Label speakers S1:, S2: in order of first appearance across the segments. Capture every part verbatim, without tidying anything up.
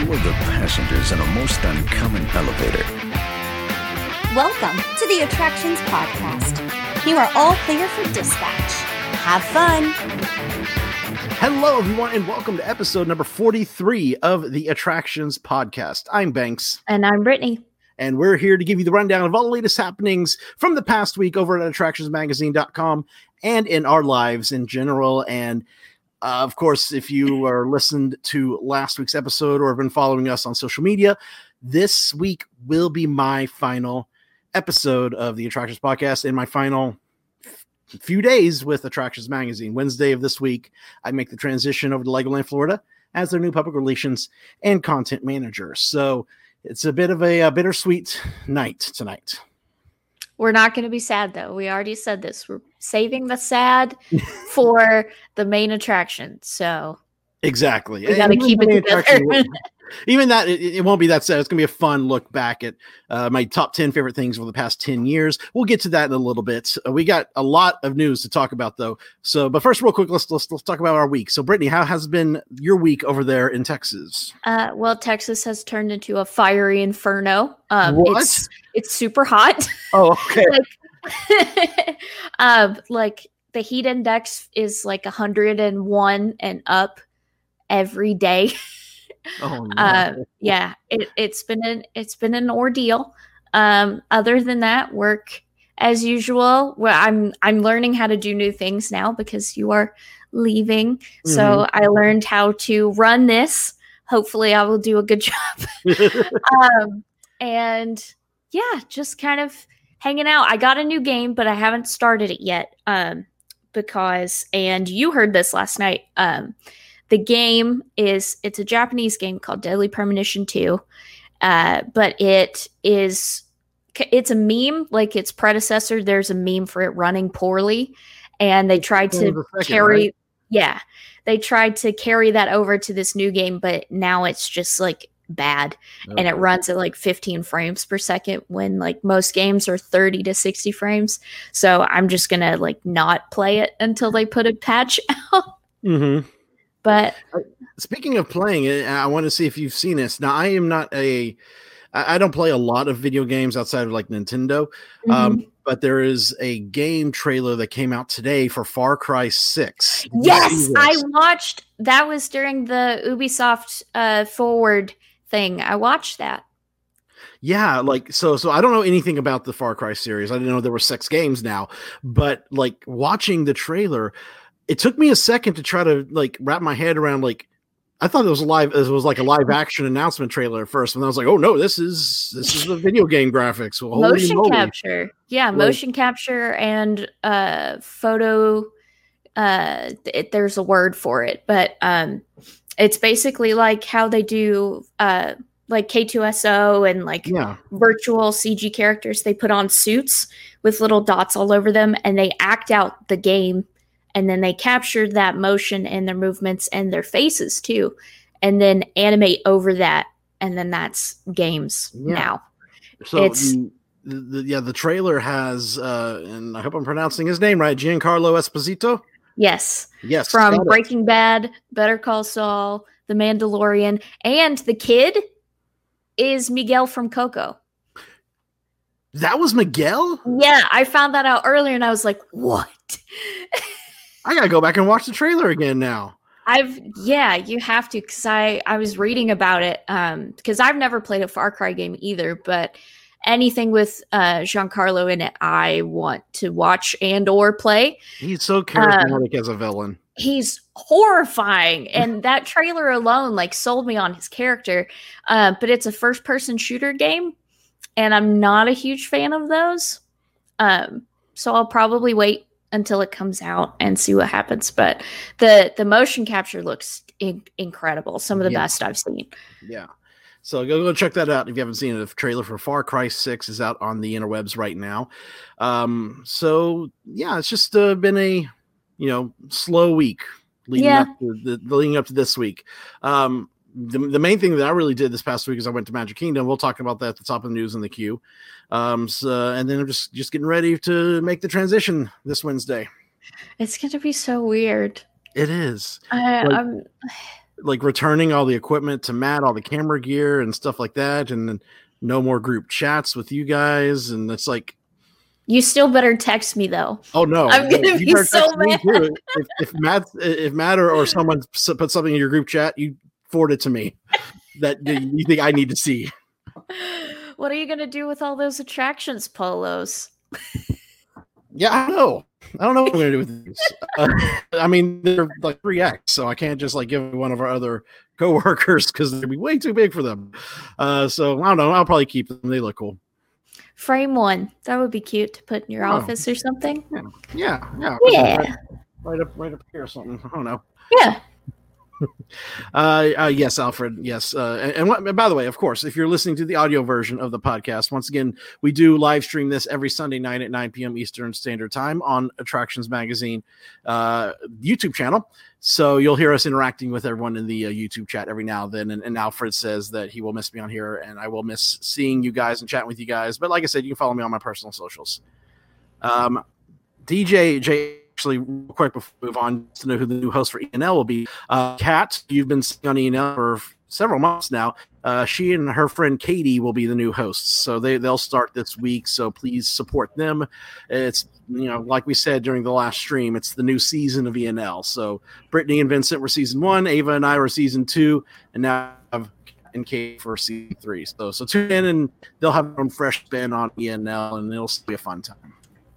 S1: two of the passengers in a most uncommon elevator.
S2: Welcome to the Attractions Podcast. You are all clear for dispatch. Have fun.
S3: Hello, everyone, and welcome to episode number forty-three of the Attractions Podcast. I'm Banks.
S2: And I'm Brittany.
S3: And we're here to give you the rundown of all the latest happenings from the past week over at attractions magazine dot com and in our lives in general. And uh, of course, if you are listened to last week's episode or have been following us on social media, this week will be my final episode of the Attractions Podcast and my final few days with Attractions Magazine. Wednesday of this week, I make the transition over to Legoland, Florida as their new public relations and content manager. So it's a bit of a, a bittersweet night tonight.
S4: We're not going to be sad, though. We already said this. We're saving the sad for the main attraction. So
S3: exactly.
S4: We got to keep it together.
S3: Even that, it, it won't be that sad. It's going to be a fun look back at uh, my top ten favorite things over the past ten years. We'll get to that in a little bit. Uh, we got a lot of news to talk about, though. So, but first, real quick, let's, let's, let's talk about our week. So, Brittany, how has been your week over there in Texas?
S4: Uh, well, Texas has turned into a fiery inferno. Um,
S3: what?
S4: It's, it's super hot.
S3: Oh, okay.
S4: like, um, like the heat index is like one hundred one and up every day.
S3: Oh, no.
S4: uh, yeah, it, it's been an it's been an ordeal. Um, other than that, work as usual. Well, I'm I'm learning how to do new things now because you are leaving. Mm-hmm. So I learned how to run this. Hopefully, I will do a good job. um, and yeah, just kind of hanging out. I got a new game, but I haven't started it yet. Um, because and you heard this last night. Um. The game is, it's a Japanese game called Deadly Premonition two, uh, but it is, it's a meme, like its predecessor. There's a meme for it running poorly, and they tried to second, carry, right? yeah, they tried to carry that over to this new game, but now it's just like bad, okay. And it runs at like fifteen frames per second when like most games are thirty to sixty frames. So I'm just gonna like not play it until they put a patch out.
S3: Mm-hmm.
S4: But
S3: speaking of playing it, I want to see if you've seen this. Now, I am not a, I don't play a lot of video games outside of like Nintendo, mm-hmm. um, but there is a game trailer that came out today for Far Cry six. Did
S4: yes, I watched, that was during the Ubisoft uh, Forward thing. I watched that.
S3: Yeah, like, so, so I don't know anything about the Far Cry series. I didn't know there were six games now, but like watching the trailer, it took me a second to try to like wrap my head around, like, I thought it was a live, it was like a live action announcement trailer at first. And I was like, oh no, this is, this is the video game graphics. Well,
S4: motion capture. Yeah. Like, motion capture and uh, photo. Uh, it, there's a word for it, but um, it's basically like how they do uh, like K two S O and like
S3: yeah.
S4: virtual C G characters. They put on suits with little dots all over them and they act out the game. And then they captured that motion and their movements and their faces too. And then animate over that. And then that's games yeah. now.
S3: So it's the, the, yeah, the trailer has, uh, and I hope I'm pronouncing his name right, Giancarlo Esposito?
S4: Yes.
S3: Yes.
S4: From Breaking Bad, Better Call Saul, The Mandalorian. And the kid is Miguel from Coco.
S3: That was Miguel?
S4: Yeah, I found that out earlier and I was like, what?
S3: I gotta go back and watch the trailer again now.
S4: I've yeah, you have to because I I was reading about it um because I've never played a Far Cry game either, but anything with uh, Giancarlo in it, I want to watch and or play.
S3: He's so charismatic um, as a villain.
S4: He's horrifying, and that trailer alone like sold me on his character. Uh, but it's a first person shooter game, and I'm not a huge fan of those. Um, so I'll probably wait until it comes out and see what happens. But the the motion capture looks in- incredible. Some of the yeah. best I've seen.
S3: Yeah. So go go check that out if you haven't seen it. The trailer for Far Cry six is out on the interwebs right now. Um, so yeah, it's just uh, been a you know slow week leading
S4: yeah.
S3: up to the, the leading up to this week. Um, the the main thing that I really did this past week is I went to Magic Kingdom. We'll talk about that at the top of the news in the queue. Um, so, and then I'm just, just getting ready to make the transition this Wednesday.
S4: It's going to be so weird.
S3: It is.
S4: I,
S3: like,
S4: I'm,
S3: like returning all the equipment to Matt, all the camera gear and stuff like that, and then no more group chats with you guys. And it's like,
S4: you still better text me though.
S3: oh no,
S4: I'm gonna
S3: you
S4: be so mad.
S3: If, if Matt, if Matt or, or someone put something in your group chat, you forward it to me that you think I need to see.
S4: What are you gonna do with all those attractions polos?
S3: Yeah, I don't know. I don't know what I'm gonna do with these. Uh, I mean, they're like three X, so I can't just like give one of our other coworkers because they'd be way too big for them. Uh, so I don't know. I'll probably keep them. They look cool. Frame
S4: one. That would be cute to put in your oh. office or something.
S3: Yeah, yeah,
S4: yeah.
S3: Right, right up, right up here or something. I don't know.
S4: Yeah.
S3: uh, uh, yes, Alfred. Yes. Uh, and, and, what, and by the way, of course, if you're listening to the audio version of the podcast, once again, we do live stream this every Sunday night at nine p.m. Eastern Standard Time on Attractions Magazine uh, YouTube channel. So you'll hear us interacting with everyone in the uh, YouTube chat every now and then. And, and Alfred says that he will miss me on here, and I will miss seeing you guys and chatting with you guys. But like I said, you can follow me on my personal socials. Um, D J J. Actually, real quick before we move on, to know who the new host for E N L will be. Uh, Kat, you've been seeing on E N L for several months now. Uh, she and her friend Katie will be the new hosts, so they they'll start this week. So please support them. It's, you know, like we said during the last stream, it's the new season of E N L. So Brittany and Vincent were season one, Ava and I were season two, and now I've and Kate for season three. So so tune in, and they'll have their own fresh spin on E N L, and it'll still be a fun time.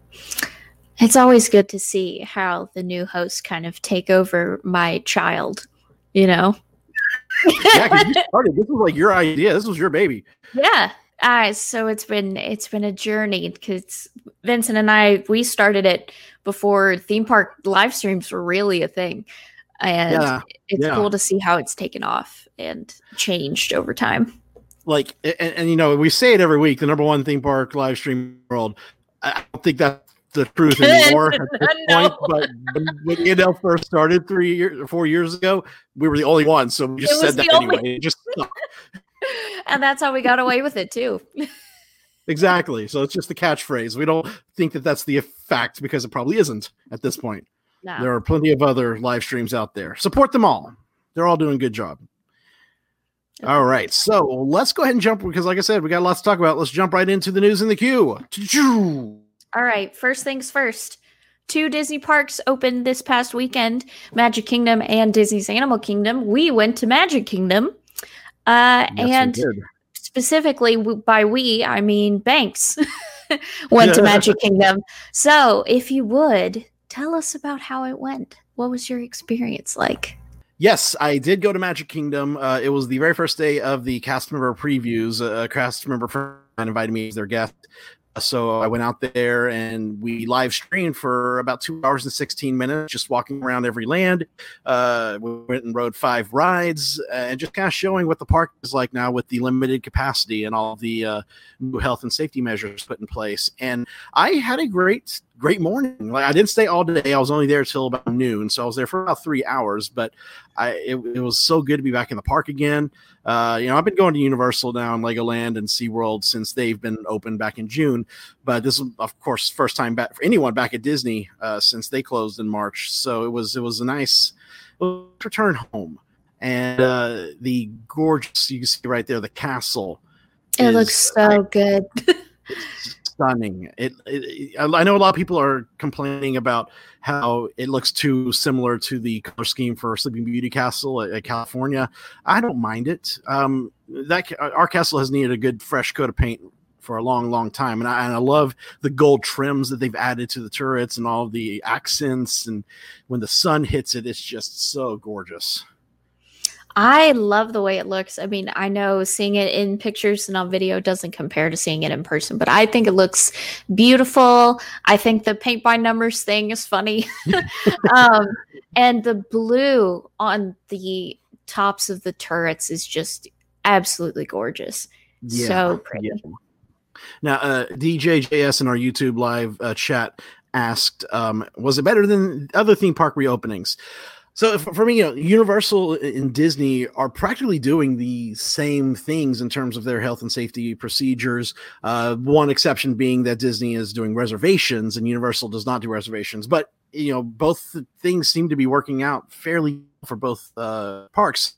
S4: It's always good to see how the new hosts kind of take over my child, you know?
S3: Yeah, because you started. This was like your idea. This was your baby.
S4: Yeah. Uh, so it's been it's been a journey because Vincent and I, we started it before theme park live streams were really a thing. And yeah, it's yeah. cool to see how it's taken off and changed over time.
S3: Like, and, and you know, we say it every week, the number one theme park live stream in the world. I don't think that's the truth anymore at this point, but when E N L first started three years or four years ago, we were the only ones, so we just said that anyway. Only- it just stuck.
S4: And that's how we got away with it too.
S3: Exactly. So it's just the catchphrase. We don't think that that's the fact because it probably isn't at this point. No. There are plenty of other live streams out there. Support them all. They're all doing a good job. Okay. All right. So let's go ahead and jump because, like I said, we got lots to talk about. Let's jump right into the news in the queue.
S4: All right, first things first. Two Disney parks opened this past weekend, Magic Kingdom and Disney's Animal Kingdom. We went to Magic Kingdom. Uh, yes, and specifically by we, I mean Banks went to Magic Kingdom. So if you would, tell us about how it went. What was your experience like?
S3: Yes, I did go to Magic Kingdom. Uh, it was the very first day of the cast member previews. A cast member friend invited me as their guest. So I went out there and we live streamed for about two hours and sixteen minutes, just walking around every land. Uh, we went and rode five rides uh, and just kind of showing what the park is like now with the limited capacity and all the uh, new health and safety measures put in place. And I had a great, great morning. Like I didn't stay all day. I was only there till about noon. So I was there for about three hours, but I, it, it was so good to be back in the park again. Uh, you know, I've been going to Universal now and Legoland and SeaWorld since they've been open back in June. But this is, of course, first time back for anyone back at Disney uh, since they closed in March. So it was it was a nice return home. And uh, the gorgeous, you can see right there, the castle.
S4: It is, looks so I, good.
S3: It's stunning. It, it, I know a lot of people are complaining about how it looks too similar to the color scheme for Sleeping Beauty Castle at, at California. I don't mind it. Um, that our castle has needed a good fresh coat of paint for a long, long time, and I, and I love the gold trims that they've added to the turrets and all the accents. And when the sun hits it, it's just so gorgeous.
S4: I love the way it looks. I mean, I know seeing it in pictures and on video doesn't compare to seeing it in person, but I think it looks beautiful. I think the paint by numbers thing is funny. um, and the blue on the tops of the turrets is just absolutely gorgeous. Yeah, so pretty. Yeah.
S3: Now, uh, D J J S in our YouTube live uh, chat asked, um, was it better than other theme park reopenings? So for, for me, you know, Universal and Disney are practically doing the same things in terms of their health and safety procedures. Uh, one exception being that Disney is doing reservations and Universal does not do reservations. But, you know, both things seem to be working out fairly well for both uh, parks.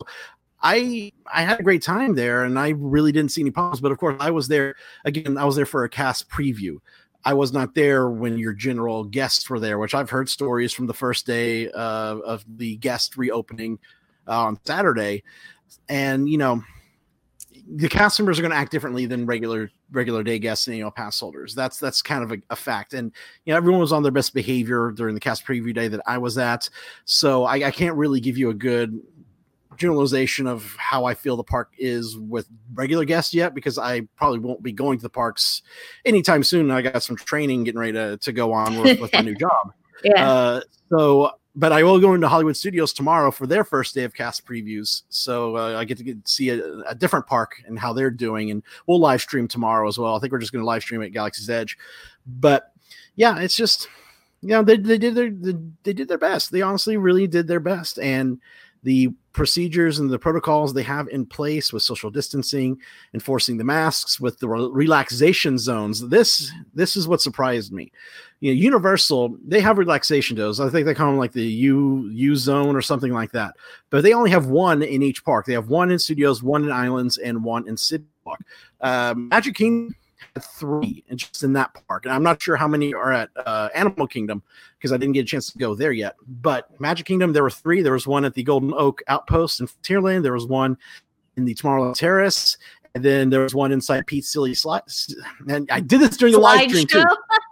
S3: I I had a great time there, and I really didn't see any problems. But of course, I was there again. I was there for a cast preview. I was not there when your general guests were there, which I've heard stories from the first day uh, of the guest reopening uh, on Saturday. And, you know, the cast members are going to act differently than regular regular day guests and, you know, pass holders. That's that's kind of a, a fact. And, you know, everyone was on their best behavior during the cast preview day that I was at. So I, I can't really give you a good generalization of how I feel the park is with regular guests yet, because I probably won't be going to the parks anytime soon. I got some training getting ready to, to go on with, with my new job.
S4: Yeah.
S3: Uh, so, but I will go into Hollywood Studios tomorrow for their first day of cast previews. So uh, I get to get, see a, a different park and how they're doing. And we'll live stream tomorrow as well. I think we're just going to live stream at Galaxy's Edge. But yeah, it's just, you know, they, they did their, they, they did their best. They honestly really did their best. And the procedures and the protocols they have in place with social distancing, enforcing the masks, with the re- relaxation zones. This this is what surprised me. You know, Universal, they have relaxation zones. I think they call them like the U U zone or something like that. But they only have one in each park. They have one in Studios, one in Islands, and one in City Walk. Um, Magic Kingdom had three, and just in that park. And I'm not sure how many are at uh, Animal Kingdom, because I didn't get a chance to go there yet. But Magic Kingdom, there were three. There was one at the Golden Oak Outpost in Frontierland. There was one in the Tomorrowland Terrace. And then there was one inside Pete's Silly Slide. And I did this during the
S4: Slide
S3: live stream,
S4: show?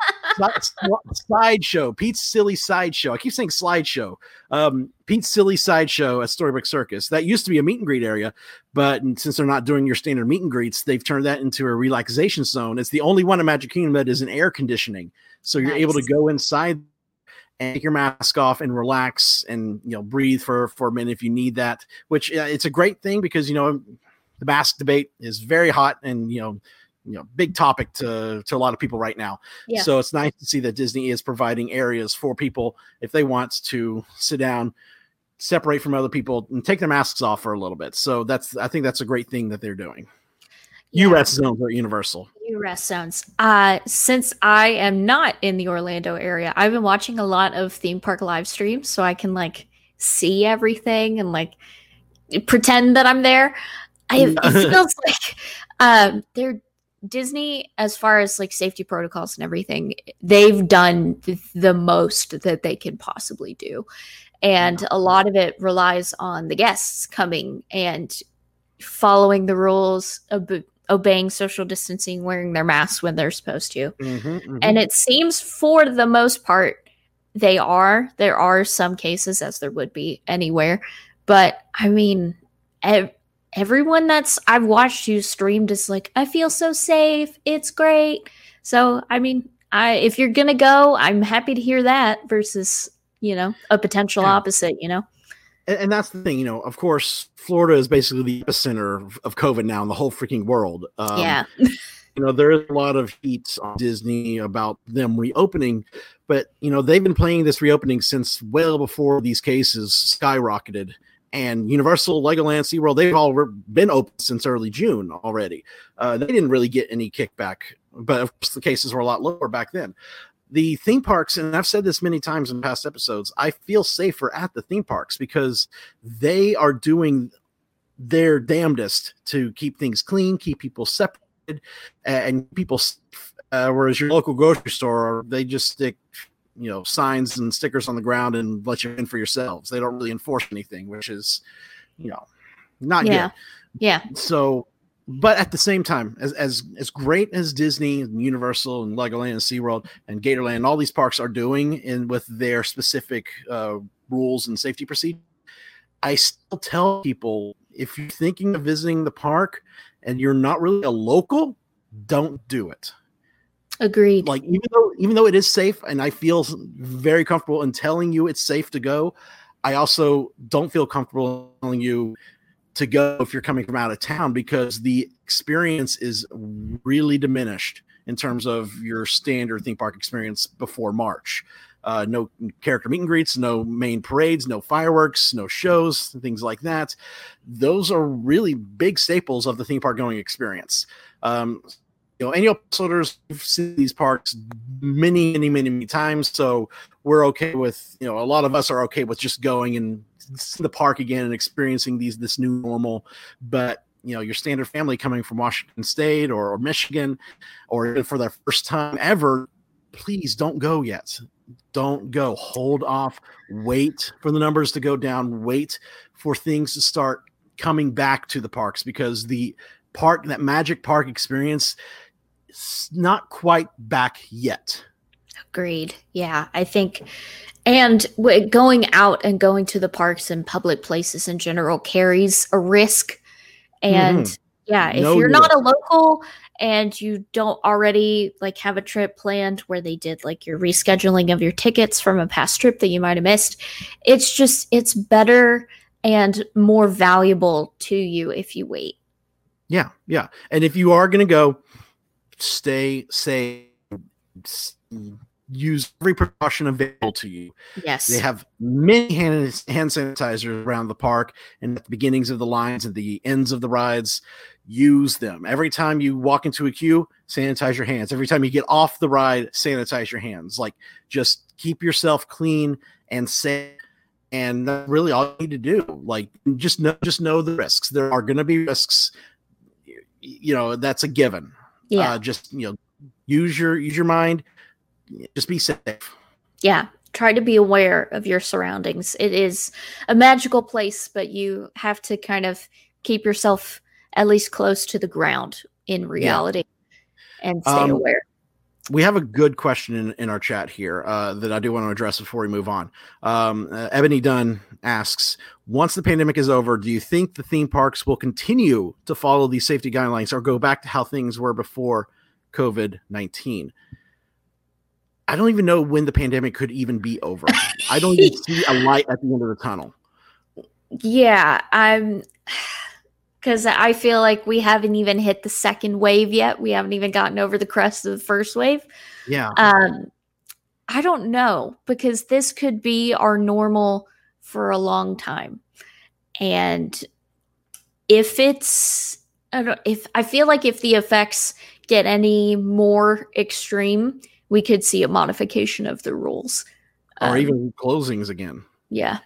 S3: too. Sideshow. Pete's Silly Sideshow. I keep saying slideshow. Um, Pete's Silly Sideshow at Storybook Circus. That used to be a meet and greet area, but since they're not doing your standard meet and greets, they've turned that into a relaxation zone. It's the only one in Magic Kingdom that is in air conditioning. So you're
S4: Nice.
S3: able to go inside and take your mask off and relax and, you know, breathe for, for a minute if you need that, which uh, it's a great thing because, you know, the mask debate is very hot and, you know, you know, big topic to, to a lot of people right now.
S4: Yeah.
S3: So it's nice to see that Disney is providing areas for people if they want to sit down, separate from other people, and take their masks off for a little bit. So that's, I think that's a great thing that they're doing.
S4: Yeah.
S3: U S zones are Universal.
S4: U S zones. Uh, since I am not in the Orlando area, I've been watching a lot of theme park live streams so I can like see everything and like pretend that I'm there. I, it feels like um, they're Disney, as far as like safety protocols and everything, they've done th- the most that they can possibly do. And a lot of it relies on the guests coming and following the rules, ob- obeying social distancing, wearing their masks when they're supposed to.
S3: Mm-hmm, mm-hmm.
S4: And it seems for the most part, they are. There are some cases, as there would be anywhere. But I mean, ev- everyone that's I've watched you streamed is like, I feel so safe. It's great. So, I mean, I if you're going to go, I'm happy to hear that versus, you know, a potential
S3: Yeah.
S4: opposite, you know?
S3: And, and that's the thing, you know, of course, Florida is basically the epicenter of, of COVID now in the whole freaking world. Um,
S4: Yeah.
S3: You know, there is a lot of heat on Disney about them reopening, but, you know, they've been playing this reopening since well before these cases skyrocketed. And Universal, Legoland, SeaWorld, they've all re- been open since early June already. Uh, they didn't really get any kickback, but of course the cases were a lot lower back then. The theme parks, and I've said this many times in past episodes, I feel safer at the theme parks because they are doing their damnedest to keep things clean, keep people separated, and people safe. Uh, whereas your local grocery store, they just stick, you know, signs and stickers on the ground and let you in for yourselves. They don't really enforce anything, which is, you know, not
S4: Yeah.
S3: good.
S4: Yeah.
S3: So, but at the same time, as as as great as Disney and Universal and Legoland and SeaWorld and Gatorland and all these parks are doing in with their specific uh, rules and safety procedures, I still tell people, if you're thinking of visiting the park and you're not really a local, don't do it.
S4: Agreed.
S3: Like, even though even though it is safe and I feel very comfortable in telling you it's safe to go, I also don't feel comfortable telling you to go if you're coming from out of town, because the experience is really diminished in terms of your standard theme park experience before March. uh, no character meet and greets, no main parades, no fireworks, no shows, things like that. Those are really big staples of the theme park going experience. Um, you know, annual pass holders have seen these parks many, many, many, many times, so we're okay with, you know, a lot of us are okay with just going and seeing the park again and experiencing these this new normal. But you know, your standard family coming from Washington State or, or Michigan, or for their first time ever, please don't go yet. Don't go. Hold off. Wait for the numbers to go down. Wait for things to start coming back to the parks, because the park, that Magic Park experience, is not quite back yet.
S4: Agreed. Yeah, I think, and w- going out and going to the parks and public places in general carries a risk. And mm-hmm. yeah, if no you're risk. Not a local and you don't already like have a trip planned where they did like your rescheduling of your tickets from a past trip that you might have missed, it's just, it's better and more valuable to you if you wait.
S3: Yeah. Yeah. And if you are going to go, stay safe, use every precaution available to you.
S4: Yes.
S3: They have many hand, hand sanitizers around the park and at the beginnings of the lines and the ends of the rides. Use them. Every time you walk into a queue, sanitize your hands. Every time you get off the ride, sanitize your hands. Like, just keep yourself clean and safe. And that's really all you need to do. Like, just know, just know the risks. There are going to be risks. You know, that's a given.
S4: Yeah.
S3: Uh, just, you know, use your, use your mind. Just be safe.
S4: Yeah. Try to be aware of your surroundings. It is a magical place, but you have to kind of keep yourself at least close to the ground in reality yeah. and stay um, aware.
S3: We have a good question in, in our chat here uh, that I do want to address before we move on. Um, uh, Ebony Dunn asks, once the pandemic is over, do you think the theme parks will continue to follow these safety guidelines or go back to how things were before COVID nineteen? I don't even know when the pandemic could even be over. I don't even see a light at the end of the tunnel.
S4: Yeah, I'm... Because I feel like we haven't even hit the second wave yet. We haven't even gotten over the crest of the first wave.
S3: Yeah.
S4: Um, I don't know, because this could be our normal for a long time. And if it's, I don't, if I feel like if the effects get any more extreme, we could see a modification of the rules.
S3: Or
S4: um,
S3: even closings again.
S4: Yeah.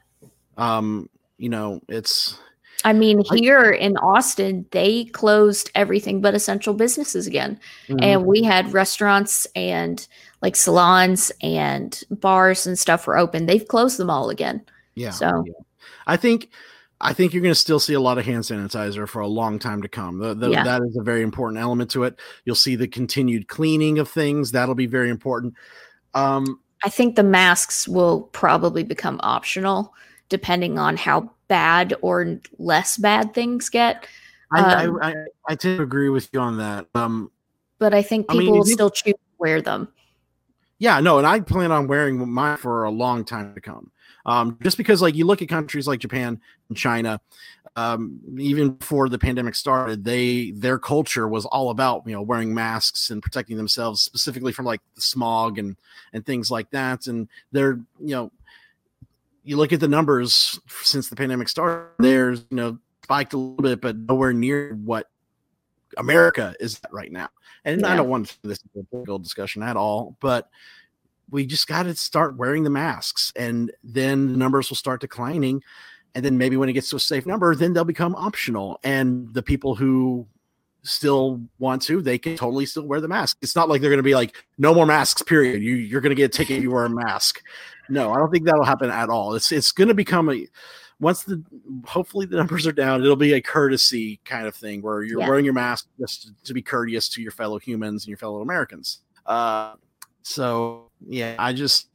S3: Um, you know, it's...
S4: I mean, here in Austin, they closed everything but essential businesses again. Mm-hmm. And we had restaurants and like salons and bars and stuff were open. They've closed them all again.
S3: Yeah.
S4: So
S3: yeah. I think I think you're going to still see a lot of hand sanitizer for a long time to come. The, the, yeah. That is a very important element to it. You'll see the continued cleaning of things. That'll be very important. Um,
S4: I think the masks will probably become optional depending on how bad or less bad things get.
S3: Um, I, I, I, I tend to agree with you on that. Um,
S4: but I think people I mean, will still choose to wear them.
S3: Yeah, no, and I plan on wearing mine for a long time to come. Um, just because, like, you look at countries like Japan and China, um, even before the pandemic started, they their culture was all about, you know, wearing masks and protecting themselves specifically from like the smog and and things like that. And they're, you know, you look at the numbers since the pandemic started, there's, you know, spiked a little bit, but nowhere near what America is at right now. And yeah. I don't want to this is a political discussion at all, but we just got to start wearing the masks, and then the numbers will start declining. And then maybe when it gets to a safe number, then they'll become optional. And the people who still want to, they can totally still wear the mask. It's not like they're going to be like, no more masks, period. You, you're going to get a ticket if you wear a mask. No, I don't think that'll happen at all. It's it's going to become a, once the, hopefully the numbers are down, it'll be a courtesy kind of thing where you're yeah. wearing your mask just to, to be courteous to your fellow humans and your fellow Americans. Uh, so yeah, I just,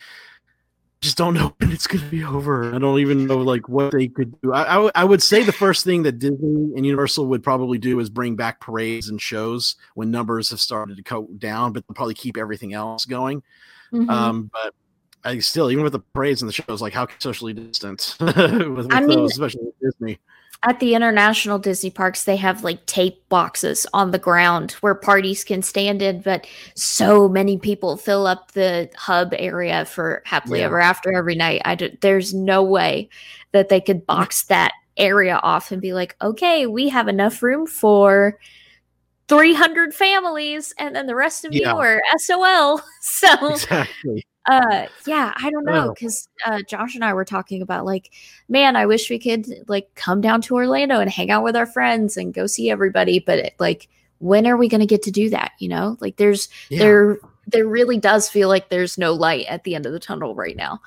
S3: just don't know when it's going to be over. I don't even know like what they could do. I, I, w- I would say the first thing that Disney and Universal would probably do is bring back parades and shows when numbers have started to go down, but they'll probably keep everything else going. Mm-hmm. Um, but I still, even with the parades and the shows, like how socially distant with, with
S4: I mean,
S3: those, especially with Disney.
S4: At the international Disney parks, they have like tape boxes on the ground where parties can stand in, but so many people fill up the hub area for Happily
S3: Yeah.
S4: Ever After every night. I d- there's no way that they could box that area off and be like, okay, we have enough room for three hundred families, and then the rest of
S3: Yeah.
S4: you are S O L. So
S3: Exactly.
S4: uh yeah, I don't know,
S3: Oh.
S4: because uh Josh and I were talking about like, man, I wish we could like come down to Orlando and hang out with our friends and go see everybody, but it, like, when are we going to get to do that? You know, like there's
S3: Yeah.
S4: there there really does feel like there's no light at the end of the tunnel right now.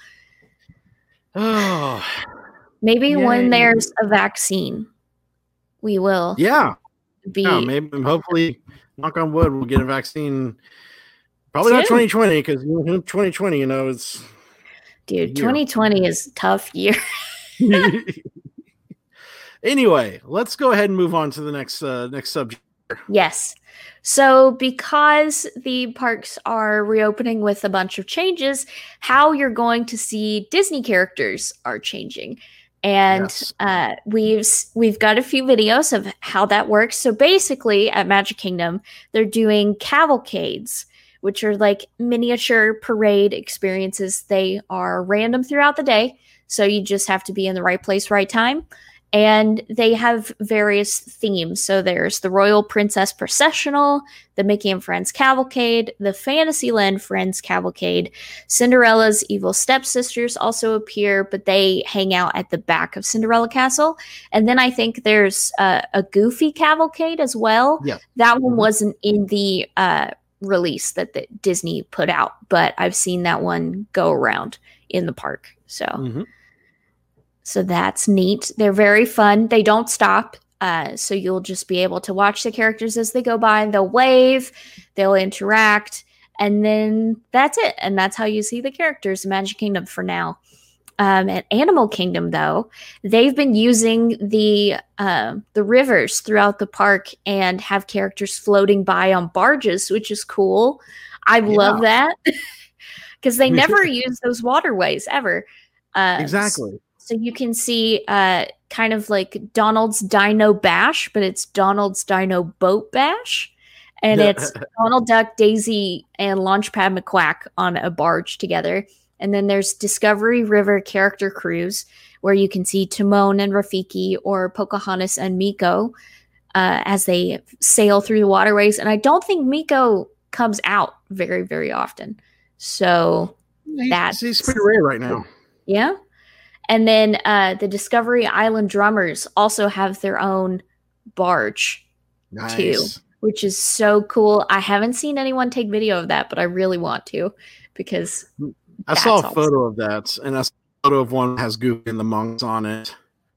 S3: Oh,
S4: Maybe
S3: Yay.
S4: when there's a vaccine, we will
S3: yeah.
S4: be
S3: Yeah, maybe hopefully, knock on wood, we'll get a vaccine. Probably not
S4: Soon.
S3: twenty twenty, because twenty twenty, you know, it's
S4: dude.
S3: year.
S4: twenty twenty is a tough year.
S3: Anyway, let's go ahead and move on to the next uh, next subject.
S4: Yes. So, because the parks are reopening with a bunch of changes, how you're going to see Disney characters are changing. And
S3: Yes.
S4: uh, we've s- we've got a few videos of how that works. So basically, at Magic Kingdom, they're doing cavalcades, which are like miniature parade experiences. They are random throughout the day, so you just have to be in the right place, right time. And they have various themes. So there's the Royal Princess Processional, the Mickey and Friends Cavalcade, the Fantasyland Friends Cavalcade. Cinderella's Evil Stepsisters also appear, but they hang out at the back of Cinderella Castle. And then I think there's uh, a Goofy Cavalcade as well.
S3: Yeah.
S4: That one
S3: Mhm.
S4: wasn't in the uh, release that the Disney put out, but I've seen that one go around in the park. So.
S3: Mhm.
S4: So that's neat. They're very fun. They don't stop. Uh, so you'll just be able to watch the characters as they go by. They'll wave, they'll interact, and then that's it. And that's how you see the characters in Magic Kingdom for now. Um, at Animal Kingdom, though, they've been using the uh, the rivers throughout the park and have characters floating by on barges, which is cool. I love that because they never use those waterways ever. Uh,
S3: Exactly.
S4: So you can see uh, kind of like Donald's Dino Bash, but it's Donald's Dino Boat Bash. And it's Donald Duck, Daisy, and Launchpad McQuack on a barge together. And then there's Discovery River Character Cruise, where you can see Timon and Rafiki or Pocahontas and Miko uh, as they sail through the waterways. And I don't think Miko comes out very, very often. So,
S3: He's,
S4: That's-
S3: he's pretty rare right now.
S4: yeah. And then uh, the Discovery Island Drummers also have their own barge,
S3: Nice.
S4: which is so cool. I haven't seen anyone take video of that, but I really want to because
S3: I saw a
S4: that's
S3: photo of that, and I saw a photo of one that has Goofy and the monks on it.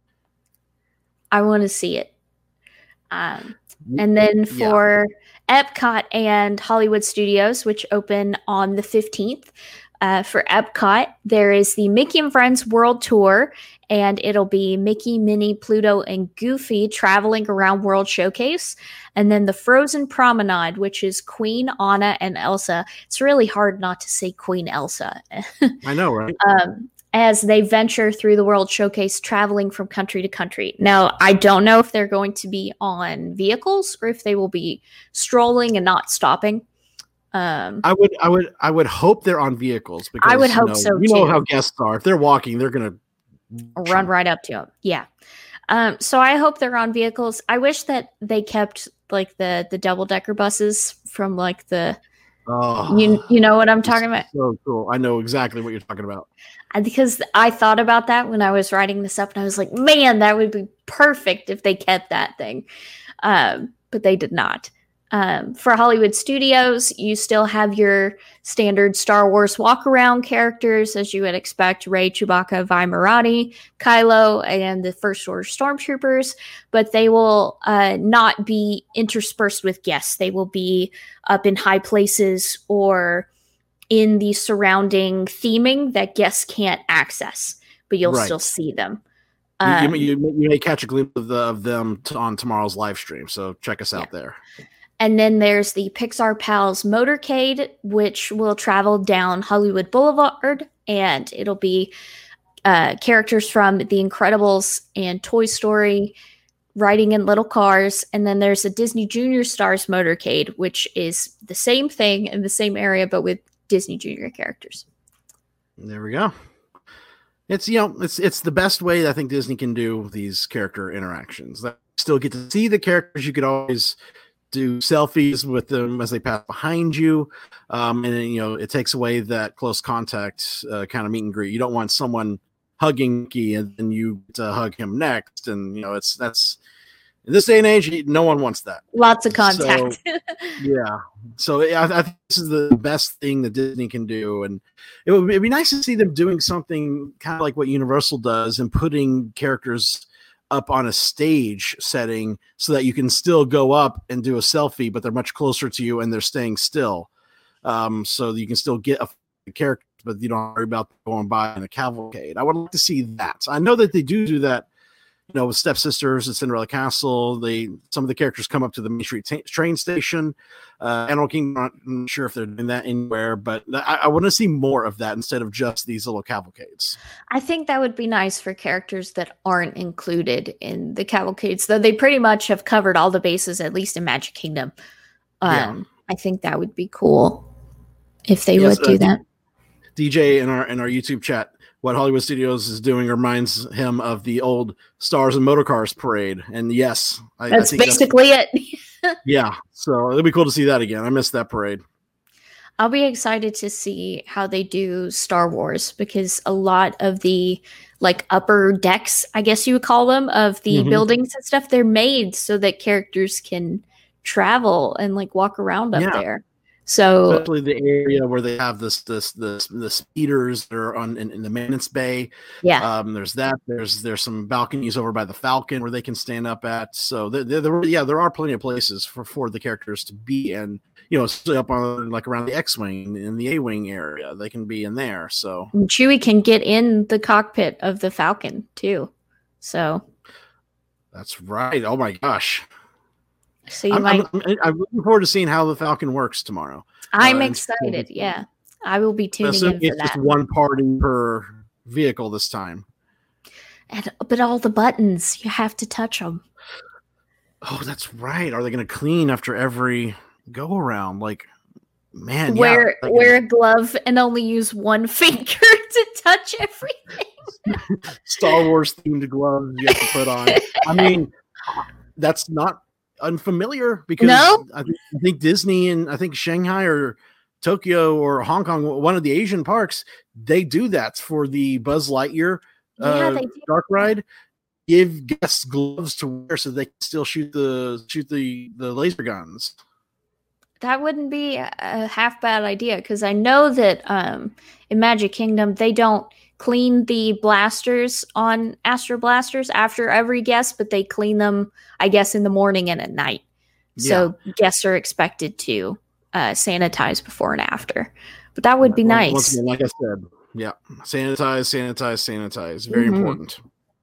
S4: I want to see it. Um, and then
S3: Yeah.
S4: for Epcot and Hollywood Studios, which open on the fifteenth, uh, for Epcot, there is the Mickey and Friends World Tour, and it'll be Mickey, Minnie, Pluto, and Goofy traveling around World Showcase. And then the Frozen Promenade, which is Queen Anna and Elsa. It's really hard not to say Queen Elsa.
S3: I know, right?
S4: um, as they venture through the World Showcase, traveling from country to country. Now, I don't know if they're going to be on vehicles or if they will be strolling and not stopping. Um,
S3: I would, I would, I would hope they're on vehicles because
S4: I would
S3: you
S4: hope
S3: know,
S4: so,
S3: You know
S4: too.
S3: how guests are. If they're walking, they're gonna
S4: run right up to them. Yeah. Um, so I hope they're on vehicles. I wish that they kept like the the double decker buses from like the
S3: Oh,
S4: you you know what I'm talking about.
S3: So cool. I know exactly what you're talking about.
S4: Uh, because I thought about that when I was writing this up, and I was like, man, that would be perfect if they kept that thing. Um, but they did not. Um, for Hollywood Studios, you still have your standard Star Wars walk-around characters, as you would expect, Rey, Chewbacca, Vi Marati, Kylo, and the First Order Stormtroopers, but they will uh, not be interspersed with guests. They will be up in high places or in the surrounding theming that guests can't access, but you'll
S3: Right.
S4: still see them.
S3: You,
S4: Um,
S3: you, you, you may catch a glimpse of, the, of them t- on tomorrow's live stream, so check us out there.
S4: And then there's the Pixar Pals Motorcade, which will travel down Hollywood Boulevard, and it'll be uh, characters from The Incredibles and Toy Story riding in little cars. And then there's a Disney Junior Stars motorcade, which is the same thing in the same area, but with Disney Junior characters.
S3: There we go. It's, you know, it's it's the best way I think Disney can do these character interactions. That still get to see the characters. You could always do selfies with them as they pass behind you, um, and you know it takes away that close contact uh, kind of meet and greet. You don't want someone hugging Mickey and then you to hug him next, and you know it's that's in this day and age, no one wants that.
S4: Lots of contact.
S3: So, yeah, so I, I think this is the best thing that Disney can do, and it would it'd be nice to see them doing something kind of like what Universal does and putting characters up on a stage setting so that you can still go up and do a selfie, but they're much closer to you and they're staying still. Um, so you can still get a character, but you don't worry about going by in a cavalcade. I would like to see that. I know that they do do that, you know, with Stepsisters and Cinderella Castle. They, some of the characters come up to the Main Street t- train station. Uh, Animal Kingdom, I'm not sure if they're doing that anywhere, but I, I want to see more of that instead of just these little cavalcades. I
S4: think that would be nice for characters that aren't included in the cavalcades, though they pretty much have covered all the bases, at least in Magic Kingdom. Um, yeah. I think that would be cool if they yes, would do uh, that.
S3: D J in our in our YouTube chat, what Hollywood Studios is doing reminds him of the old Stars and Motorcars parade. And yes,
S4: I, that's I think basically that's, it.
S3: Yeah, so it'll be cool to see that again. I missed that parade.
S4: I'll be excited to see how they do Star Wars, because a lot of the like upper decks, I guess you would call them, of the mm-hmm. buildings and stuff, they're made so that characters can travel and like walk around up yeah. there. So
S3: especially the area where they have this, this, this, the speeders that are on in, in the maintenance bay.
S4: Yeah.
S3: Um, there's that. There's there's some balconies over by the Falcon where they can stand up at. So there, there, there yeah, there are plenty of places for, for the characters to be in. You know, up on like around the X-wing in the A-wing area, they can be in there. So
S4: and Chewie can get in the cockpit of the Falcon too. So
S3: that's right. Oh my gosh.
S4: So you
S3: I'm,
S4: might.
S3: I'm, I'm looking forward to seeing how the Falcon works tomorrow.
S4: I'm uh, excited. Yeah, I will be tuning in for
S3: it's
S4: that.
S3: Just one party per vehicle this time.
S4: And but all the buttons, you have to touch them.
S3: Oh, that's right. Are they going to clean after every go around? Like, man,
S4: wear
S3: yeah,
S4: wear a glove and only use one finger to touch everything.
S3: Star Wars themed gloves you have to put on. I mean, that's not unfamiliar, because
S4: no?
S3: I, think, I think Disney and I think Shanghai or Tokyo or Hong Kong, one of the Asian parks, they do that for the Buzz Lightyear uh, yeah, dark ride. Give guests gloves to wear so they can still shoot the shoot the, the laser guns.
S4: That wouldn't be a half bad idea, because I know that um, in Magic Kingdom they don't clean the blasters on Astro Blasters after every guest, but they clean them, I guess, in the morning and at night. Yeah. So guests are expected to uh, sanitize before and after. But that would be well, nice.
S3: Once again, like I said, yeah, sanitize, sanitize, sanitize. Very mm-hmm. important.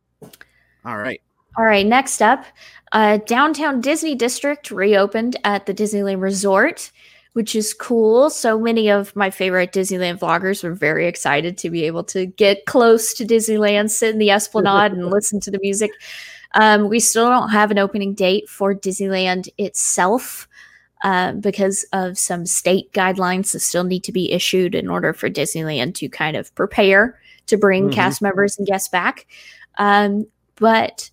S3: All right.
S4: All right. Next up, uh, Downtown Disney District reopened at the Disneyland Resort, which is cool. So many of my favorite Disneyland vloggers were very excited to be able to get close to Disneyland, sit in the Esplanade and listen to the music. Um, we still don't have an opening date for Disneyland itself uh, because of some state guidelines that still need to be issued in order for Disneyland to kind of prepare to bring mm-hmm. cast members and guests back. Um, but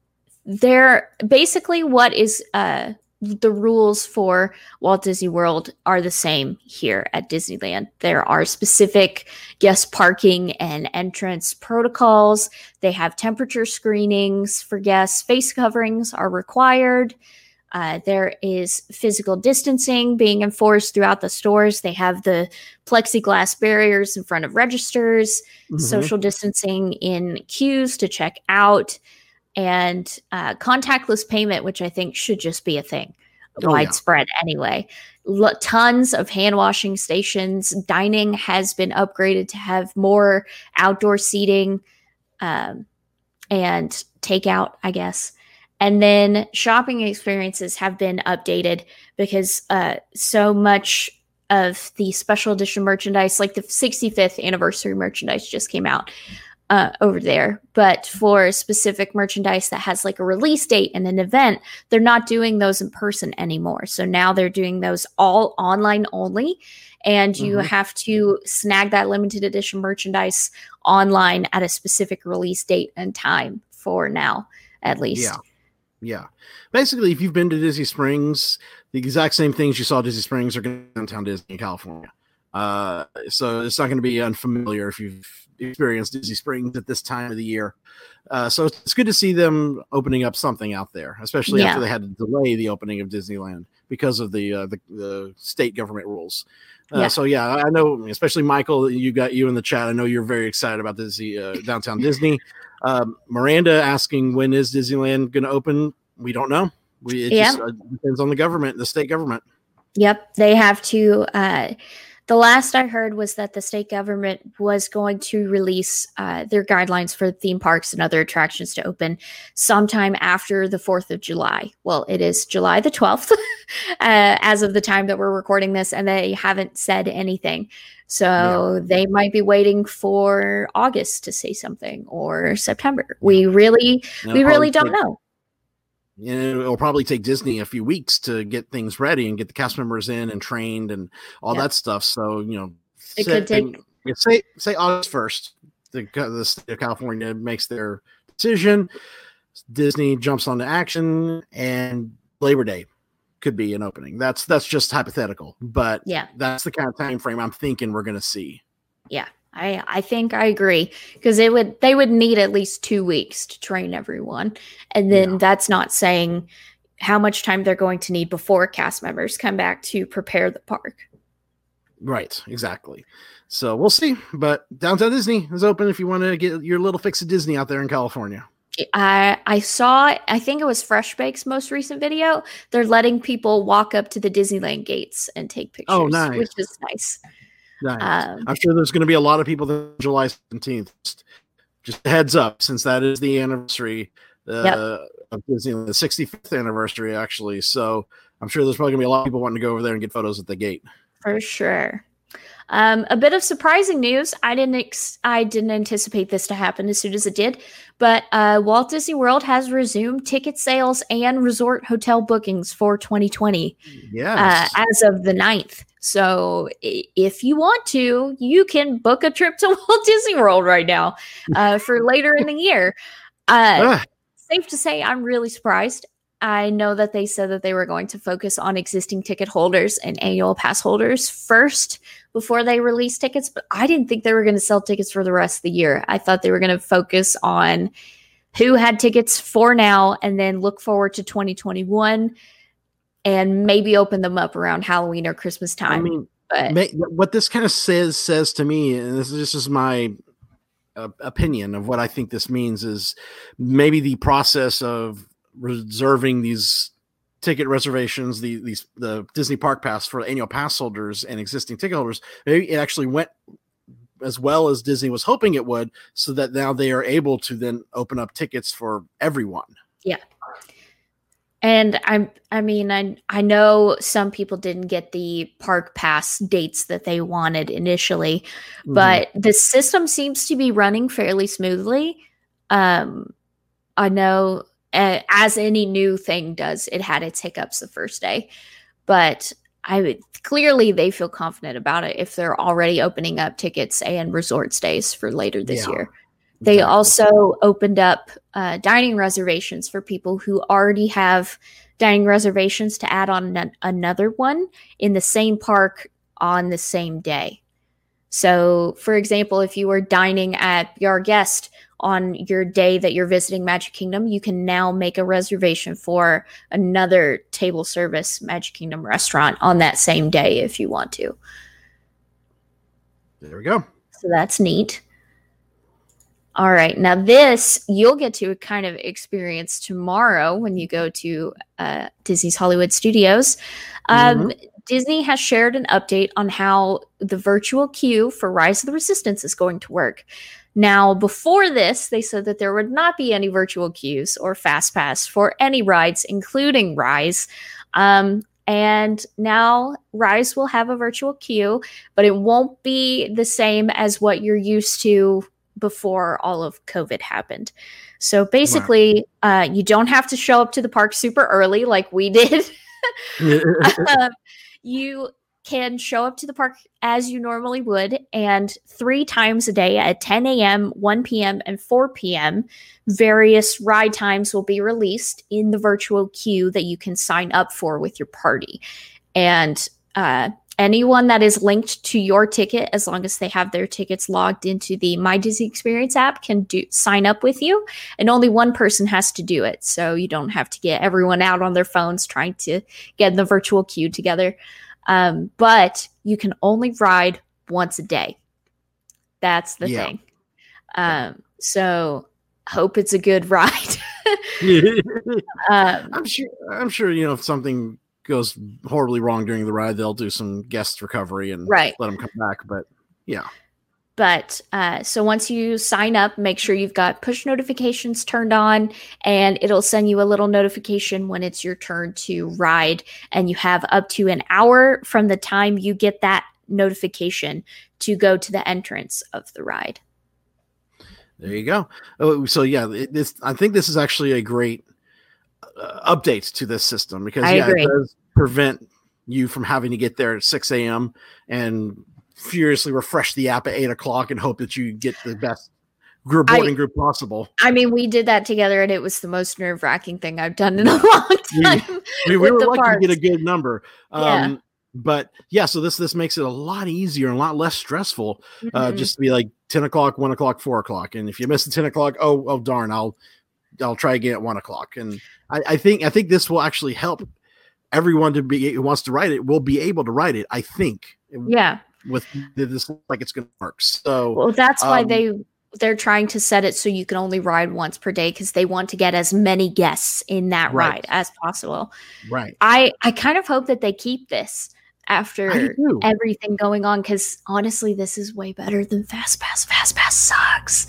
S4: they're basically what is uh, the rules for Walt Disney World are the same here at Disneyland. There are specific guest parking and entrance protocols. They have temperature screenings for guests. Face coverings are required. Uh, there is physical distancing being enforced throughout the stores. They have the plexiglass barriers in front of registers, mm-hmm. social distancing in queues to check out, and uh, contactless payment, which I think should just be a thing, oh, widespread yeah. anyway. L- tons of hand washing stations. Dining has been upgraded to have more outdoor seating um, and takeout, I guess. And then shopping experiences have been updated because uh, so much of the special edition merchandise, like the sixty-fifth anniversary merchandise just came out. uh, over there. But for specific merchandise that has like a release date and an event, they're not doing those in person anymore. So now they're doing those all online only. And you mm-hmm. have to snag that limited edition merchandise online at a specific release date and time for now, at least.
S3: Yeah. Yeah. Basically, if you've been to Disney Springs, the exact same things you saw at Disney Springs are going to be downtown Disney in California. Uh, so it's not going to be unfamiliar if you've experienced Disney Springs at this time of the year. Uh, so it's good to see them opening up something out there, especially yeah. after they had to delay the opening of Disneyland because of the uh, the, the state government rules. Uh, yeah. So yeah, I know, especially Michael, you got you in the chat. I know you're very excited about Disney, uh, downtown Disney. Um, Miranda asking, when is Disneyland going to open? We don't know. We it yeah. just uh, depends on the government, the state government.
S4: Yep, they have to. Uh, the last I heard was that the state government was going to release uh, their guidelines for theme parks and other attractions to open sometime after the fourth of July. Well, it is July the twelfth uh, as of the time that we're recording this, and they haven't said anything. So yeah. they might be waiting for August to say something, or September. We really, and we really don't take, know.
S3: And it'll probably take Disney a few weeks to get things ready and get the cast members in and trained and all yeah. that stuff. So, you know,
S4: it say, could take
S3: say say August first. The, the state of California makes their decision. Disney jumps onto action, and Labor Day could be an opening. That's that's just hypothetical, but
S4: yeah,
S3: that's the kind of time frame I'm thinking we're going to see.
S4: Yeah, I I think I agree, because it would they would need at least two weeks to train everyone, and then yeah. that's not saying how much time they're going to need before cast members come back to prepare the park.
S3: Right, exactly. So we'll see. But Downtown Disney is open if you want to get your little fix of Disney out there in California.
S4: I I saw, I think it was Fresh Bake's most recent video. They're letting people walk up to the Disneyland gates and take pictures.
S3: Oh, nice.
S4: Which is nice.
S3: Nice. Um, I'm sure there's going to be a lot of people there July seventeenth. Just a heads up, since that is the anniversary uh, yep. of Disneyland, the sixty-fifth anniversary, actually. So I'm sure there's probably going to be a lot of people wanting to go over there and get photos at the gate.
S4: For sure. Um, a bit of surprising news. I didn't ex- I didn't anticipate this to happen as soon as it did, but uh, Walt Disney World has resumed ticket sales and resort hotel bookings for twenty twenty.
S3: Yes.
S4: Uh, as of the ninth. So if you want to, you can book a trip to Walt Disney World right now uh, for later in the year. Uh, safe to say, I'm really surprised. I know that they said that they were going to focus on existing ticket holders and annual pass holders first before they release tickets, but I didn't think they were going to sell tickets for the rest of the year. I thought they were going to focus on who had tickets for now and then look forward to twenty twenty-one and maybe open them up around Halloween or Christmas time.
S3: I mean,
S4: but
S3: may, what this kind of says says to me, and this is just is my uh, opinion of what I think this means, is maybe the process of reserving these ticket reservations, the these the Disney Park Pass for annual pass holders and existing ticket holders, maybe it actually went as well as Disney was hoping it would, so that now they are able to then open up tickets for everyone.
S4: Yeah. And I'm, I mean, I, I know some people didn't get the park pass dates that they wanted initially, mm-hmm. but the system seems to be running fairly smoothly. Um, I know uh, as any new thing does, it had its hiccups the first day, but I would clearly they feel confident about it if they're already opening up tickets and resort stays for later this yeah. year. They exactly. also opened up uh, dining reservations for people who already have dining reservations to add on an- another one in the same park on the same day. So, for example, if you were dining at Your Guest on your day that you're visiting Magic Kingdom, you can now make a reservation for another table service Magic Kingdom restaurant on that same day if you want to.
S3: There we go.
S4: So that's neat. All right. Now this, you'll get to kind of experience tomorrow when you go to uh, Disney's Hollywood Studios. Um, mm-hmm. Disney has shared an update on how the virtual queue for Rise of the Resistance is going to work. Now, before this, they said that there would not be any virtual queues or Fast Pass for any rides, including Rise. Um, and now Rise will have a virtual queue, but it won't be the same as what you're used to before all of COVID happened. So basically, right. uh, you don't have to show up to the park super early like we did. um, you can show up to the park as you normally would, and three times a day at ten a.m., one p.m., and four p.m., various ride times will be released in the virtual queue that you can sign up for with your party. And uh, anyone that is linked to your ticket, as long as they have their tickets logged into the My Disney Experience app, can do sign up with you, and only one person has to do it. So you don't have to get everyone out on their phones trying to get in the virtual queue together. Um, but you can only ride once a day. That's the yeah. thing. Um, so hope it's a good ride. um,
S3: I'm sure, I'm sure, you know, if something goes horribly wrong during the ride, they'll do some guest recovery and
S4: right.
S3: let them come back. But yeah.
S4: But uh, so once you sign up, make sure you've got push notifications turned on, and it'll send you a little notification when it's your turn to ride. And you have up to an hour from the time you get that notification to go to the entrance of the ride.
S3: There you go. Oh, so yeah, it, this I think this is actually a great uh, update to this system, because
S4: I
S3: yeah,
S4: agree.
S3: it does prevent you from having to get there at six a.m. and furiously refresh the app at eight o'clock and hope that you get the best group boarding I, group possible.
S4: I mean, we did that together, and it was the most nerve wracking thing I've done in a long time.
S3: We, we, we were lucky parks. to get a good number. Um,
S4: yeah.
S3: But yeah, so this this makes it a lot easier and a lot less stressful. Mm-hmm. Uh, just to be like ten o'clock, one o'clock, four o'clock, and if you miss the ten o'clock, oh oh darn, I'll I'll try again at one o'clock. And I, I think I think this will actually help everyone to be who wants to write it will be able to write it. I think.
S4: Yeah.
S3: With this, like it's going to work. So
S4: well, that's why
S3: um,
S4: they they're trying to set it so you can only ride once per day, because they want to get as many guests in that
S3: right.
S4: ride as possible.
S3: Right.
S4: I I kind of hope that they keep this after everything going on, because honestly, this is way better than Fast Pass. Fast Pass sucks.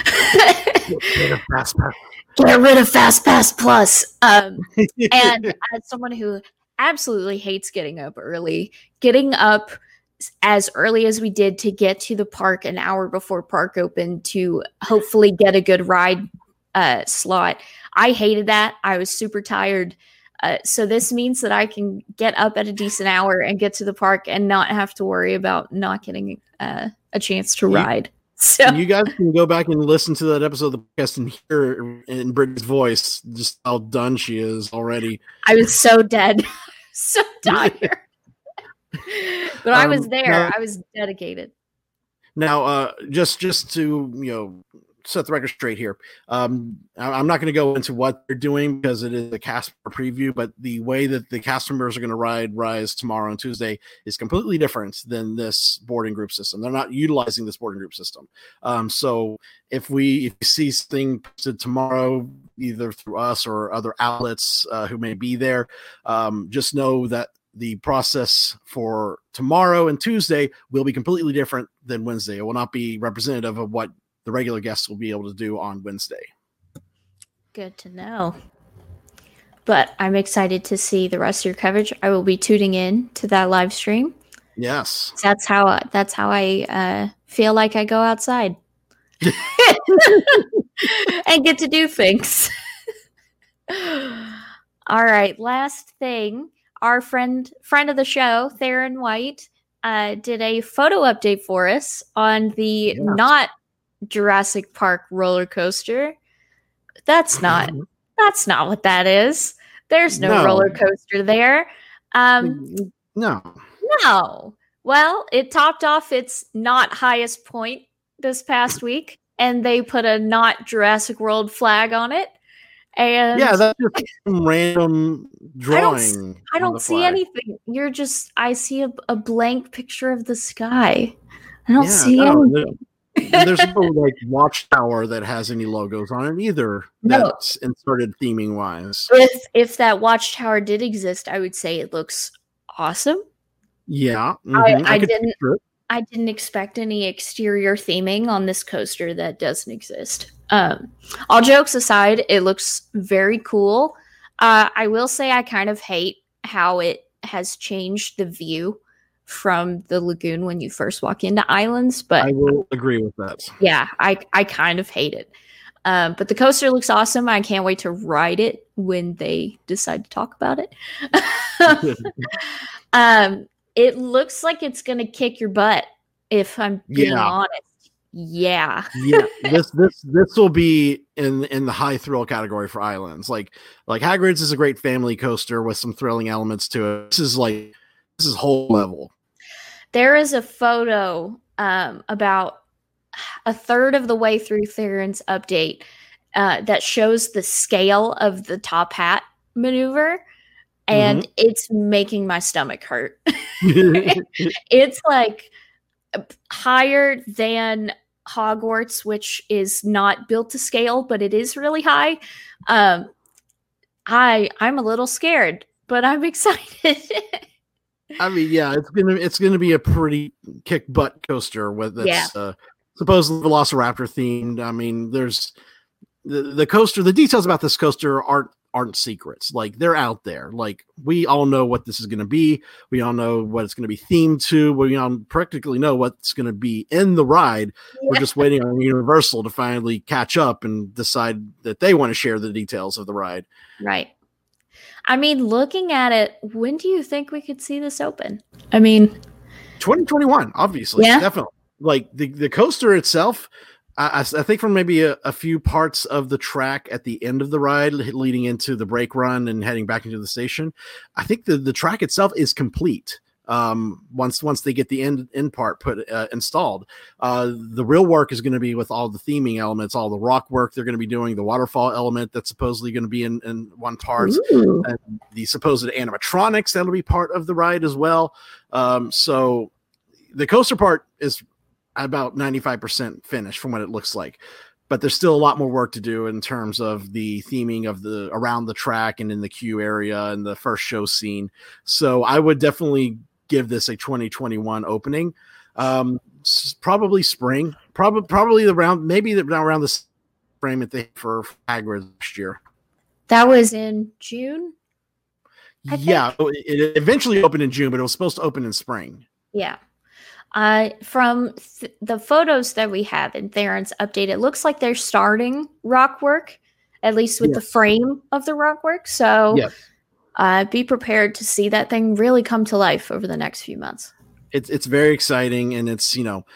S3: Get rid of Fast Pass.
S4: Get rid of Fast Pass Plus. Um, and as someone who absolutely hates getting up early, getting up as early as we did to get to the park an hour before park open to hopefully get a good ride uh, slot. I hated that. I was super tired. Uh, so this means that I can get up at a decent hour and get to the park and not have to worry about not getting uh, a chance to ride. So
S3: you guys can go back and listen to that episode of the podcast and hear in Brittany's voice just how done she is already.
S4: I was so dead. So tired. But I was there. Um, now, I was dedicated.
S3: Now, uh, just just to you know set the record straight here, um, I'm not going to go into what they're doing because it is a cast preview. But the way that the cast members are going to ride Rise tomorrow and Tuesday is completely different than this boarding group system. They're not utilizing this boarding group system. Um, so if we if you see something posted tomorrow, either through us or other outlets uh, who may be there, um, just know that the process for tomorrow and Tuesday will be completely different than Wednesday. It will not be representative of what the regular guests will be able to do on Wednesday.
S4: Good to know. But I'm excited to see the rest of your coverage. I will be tuning in to that live stream.
S3: Yes.
S4: That's how that's how I uh, feel like I go outside and get to do things. All right, last thing. Our friend friend of the show, Theron White, uh, did a photo update for us on the yes. not Jurassic Park roller coaster. That's not that's not what that is. There's no, no. roller coaster there. Um,
S3: no.
S4: No. Well, it topped off its not highest point this past week, and they put a not Jurassic World flag on it. And
S3: yeah, that's just some random drawing.
S4: I don't, I don't see flag. anything. You're just, I see a, a blank picture of the sky. I don't yeah, see no, anything.
S3: There, there's no like watchtower that has any logos on it either.
S4: No.
S3: That's inserted theming wise.
S4: If if that watchtower did exist, I would say it looks awesome.
S3: Yeah,
S4: mm-hmm. I, I, I didn't. I didn't expect any exterior theming on this coaster that doesn't exist. Um, all jokes aside, it looks very cool. Uh, I will say I kind of hate how it has changed the view from the lagoon when you first walk into Islands, but
S3: I will agree with that.
S4: Yeah, I, I kind of hate it. Um, but the coaster looks awesome. I can't wait to ride it when they decide to talk about it. um, it looks like it's going to kick your butt, if I'm being
S3: Yeah.
S4: honest. Yeah.
S3: yeah, this this this will be in in the high thrill category for Islands. Like like Hagrid's is a great family coaster with some thrilling elements to it. This is like this is whole level.
S4: There is a photo um, about a third of the way through Theron's update uh, that shows the scale of the top hat maneuver, and mm-hmm. it's making my stomach hurt. It's like higher than Hogwarts, which is not built to scale, but it is really high. Um, I I'm a little scared, but I'm excited.
S3: I mean, yeah, it's gonna it's gonna be a pretty kick butt coaster with that's
S4: yeah.
S3: uh, supposedly Velociraptor themed. I mean, there's the the coaster. The details about this coaster aren't aren't secrets. Like they're out there. Like we all know what this is going to be. We all know what it's going to be themed to. We all practically know what's going to be in the ride. Yeah. We're just waiting on Universal to finally catch up and decide that they want to share the details of the ride.
S4: Right. I mean, looking at it, when do you think we could see this open? I mean,
S3: twenty twenty-one, obviously.
S4: Yeah.
S3: Definitely. Like the, the coaster itself, I, I think from maybe a, a few parts of the track at the end of the ride leading into the brake run and heading back into the station, I think the, the track itself is complete. Um, once once they get the end end part put uh, installed, uh, the real work is going to be with all the theming elements, all the rock work they're going to be doing, the waterfall element that's supposedly going to be in, in one part, and the supposed animatronics that'll be part of the ride as well. Um, so the coaster part is about ninety-five percent finished from what it looks like, but there's still a lot more work to do in terms of the theming of the around the track and in the queue area and the first show scene. So I would definitely give this a twenty twenty-one opening, um, probably spring, probably probably around maybe around the frame at the for Hagrid last year.
S4: That was in June.
S3: I yeah, think. It eventually opened in June, but it was supposed to open in spring.
S4: Yeah. Uh, from th- the photos that we have in Theron's update, it looks like they're starting rock work, at least with yes. the frame of the rock work. So
S3: yes.
S4: uh, be prepared to see that thing really come to life over the next few months.
S3: It's it's very exciting, and it's, you know,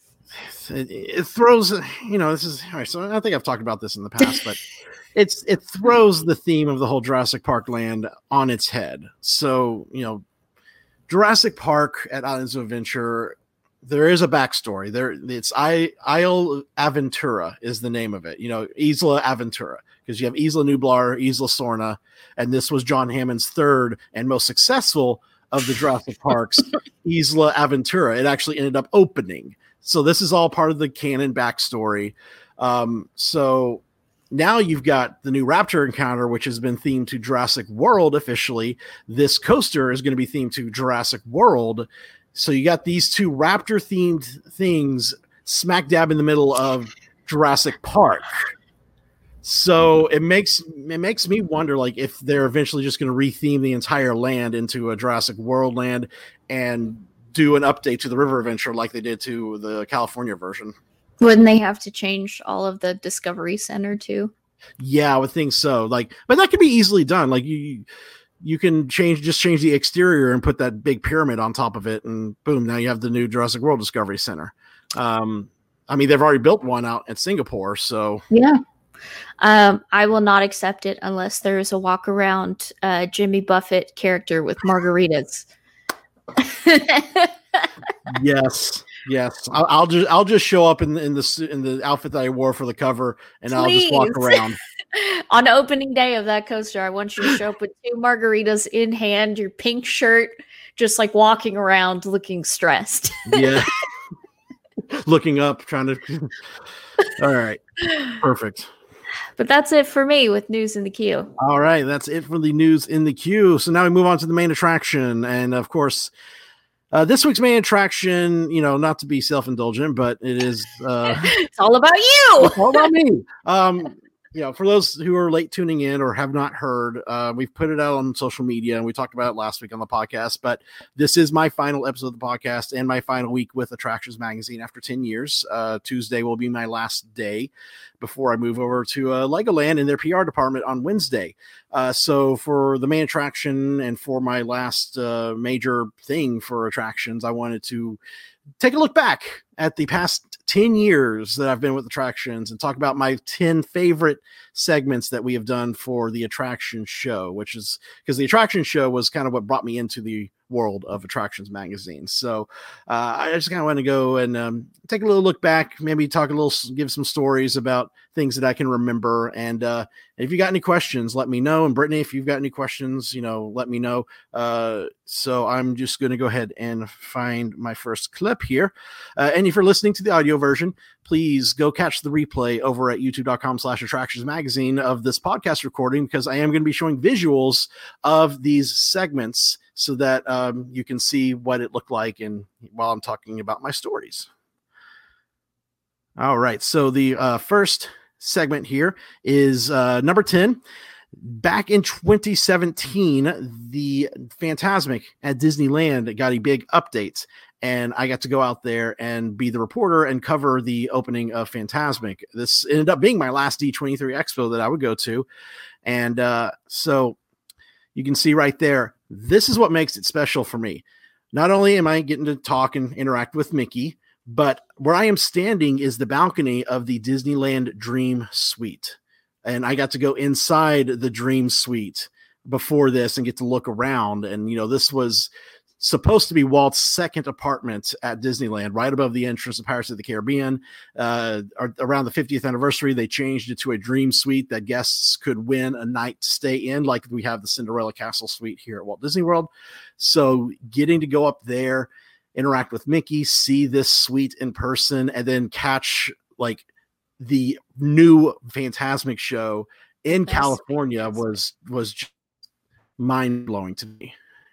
S3: it, it throws, you know, this is, all right, so I think I've talked about this in the past, but it's it throws the theme of the whole Jurassic Park land on its head. So, you know, Jurassic Park at Islands of Adventure, there is a backstory. There, it's I Isle Aventura is the name of it. You know, Isla Aventura, because you have Isla Nublar, Isla Sorna, and this was John Hammond's third and most successful of the Jurassic Parks, Isla Aventura. It actually ended up opening. So this is all part of the canon backstory. Um, so now you've got the new Raptor encounter, which has been themed to Jurassic World officially. This coaster is going to be themed to Jurassic World. So you got these two Raptor themed things smack dab in the middle of Jurassic Park. So it makes it makes me wonder, like, if they're eventually just going to retheme the entire land into a Jurassic World land and do an update to the River Adventure like they did to the California version.
S4: Wouldn't they have to change all of the Discovery Center too?
S3: Yeah, I would think so. Like, but that could be easily done. Like you. You can change, just change the exterior and put that big pyramid on top of it, and boom, now you have the new Jurassic World Discovery Center. Um, I mean, they've already built one out at Singapore, so
S4: yeah. Um, I will not accept it unless there is a walk around uh, Jimmy Buffett character with margaritas.
S3: Yes, yes. I'll, I'll just I'll just show up in, in the in the outfit that I wore for the cover, and Please. I'll just walk around.
S4: On opening day of that coaster, I want you to show up with two margaritas in hand, your pink shirt, just like walking around looking stressed.
S3: Yeah. Looking up, trying to. All right. Perfect.
S4: But that's it for me with news in the queue.
S3: All right. That's it for the news in the queue. So now we move on to the main attraction. And of course, uh, this week's main attraction, you know, not to be self-indulgent, but it is. Uh,
S4: it's all about you.
S3: It's all about me. Um, you know, for those who are late tuning in or have not heard, uh, we've put it out on social media and we talked about it last week on the podcast, but this is my final episode of the podcast and my final week with Attractions Magazine after ten years. Uh, Tuesday will be my last day before I move over to uh, Legoland in their P R department on Wednesday. Uh, so for the main attraction and for my last uh, major thing for attractions, I wanted to take a look back at the past ten years that I've been with attractions and talk about my ten favorite segments that we have done for the attraction show, which is because the attraction show was kind of what brought me into the world of Attractions Magazine. So uh, I just kind of want to go and um, take a little look back, maybe talk a little, give some stories about things that I can remember. And uh, if you got any questions, let me know. And Brittany, if you've got any questions, you know, let me know. Uh, so I'm just going to go ahead and find my first clip here. Uh, and if you're listening to the audio version, please go catch the replay over at youtube.com slash attractions magazine of this podcast recording, because I am going to be showing visuals of these segments so that um, you can see what it looked like and while I'm talking about my stories. All right. So the uh, first segment here is uh, number ten. Back in twenty seventeen, the Fantasmic at Disneyland got a big update, and I got to go out there and be the reporter and cover the opening of Fantasmic. This ended up being my last D twenty-three Expo that I would go to. And uh, so you can see right there, this is what makes it special for me. Not only am I getting to talk and interact with Mickey, but where I am standing is the balcony of the Disneyland Dream Suite. And I got to go inside the Dream Suite before this and get to look around. And, you know, this was supposed to be Walt's second apartment at Disneyland, right above the entrance of Pirates of the Caribbean. Uh, around the fiftieth anniversary, they changed it to a Dream Suite that guests could win a night to stay in, like we have the Cinderella Castle Suite here at Walt Disney World. So getting to go up there, interact with Mickey, see this suite in person, and then catch like the new Fantasmic show in That's California amazing. was was just mind-blowing to me.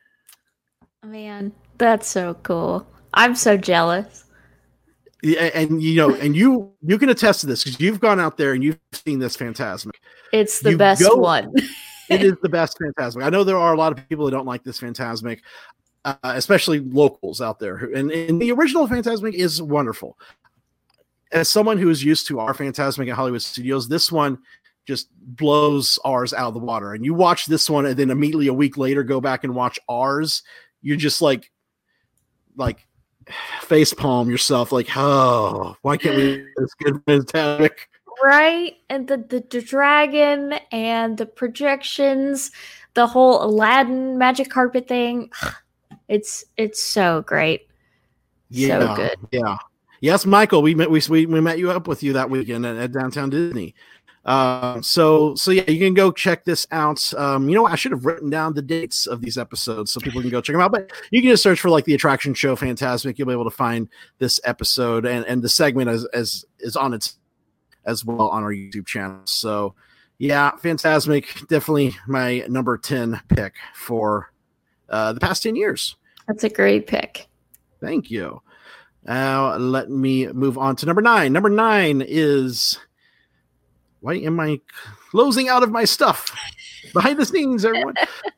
S4: Man, that's so cool. I'm so jealous.
S3: Yeah, and you know, and you you can attest to this because you've gone out there and you've seen this Fantasmic.
S4: It's the
S3: you
S4: best
S3: go,
S4: one.
S3: It is the best Fantasmic. I know there are a lot of people that don't like this Fantasmic, uh, especially locals out there. And, and the original Fantasmic is wonderful. As someone who is used to our Fantasmic at Hollywood Studios, this one just blows ours out of the water. And you watch this one and then immediately a week later go back and watch ours. You're just like, like face palm yourself. Like, oh, why can't we do this good Fantasmic?
S4: Right. And the, the, the dragon and the projections, the whole Aladdin magic carpet thing. It's, it's so great.
S3: Yeah,
S4: so good.
S3: Yeah. Yes, Michael, we met we we, we met you up with you that weekend at, at Downtown Disney. Uh, so so yeah, you can go check this out. Um, you know what? I should have written down the dates of these episodes so people can go check them out. But you can just search for like the attraction show Fantasmic. You'll be able to find this episode and, and the segment as as is on its as well on our YouTube channel. So yeah, Fantasmic, definitely my number ten pick for uh, the past ten years.
S4: That's a great pick.
S3: Thank you. Now, uh, let me move on to number nine. Number nine is, why am I closing out of my stuff? Behind the scenes, everyone.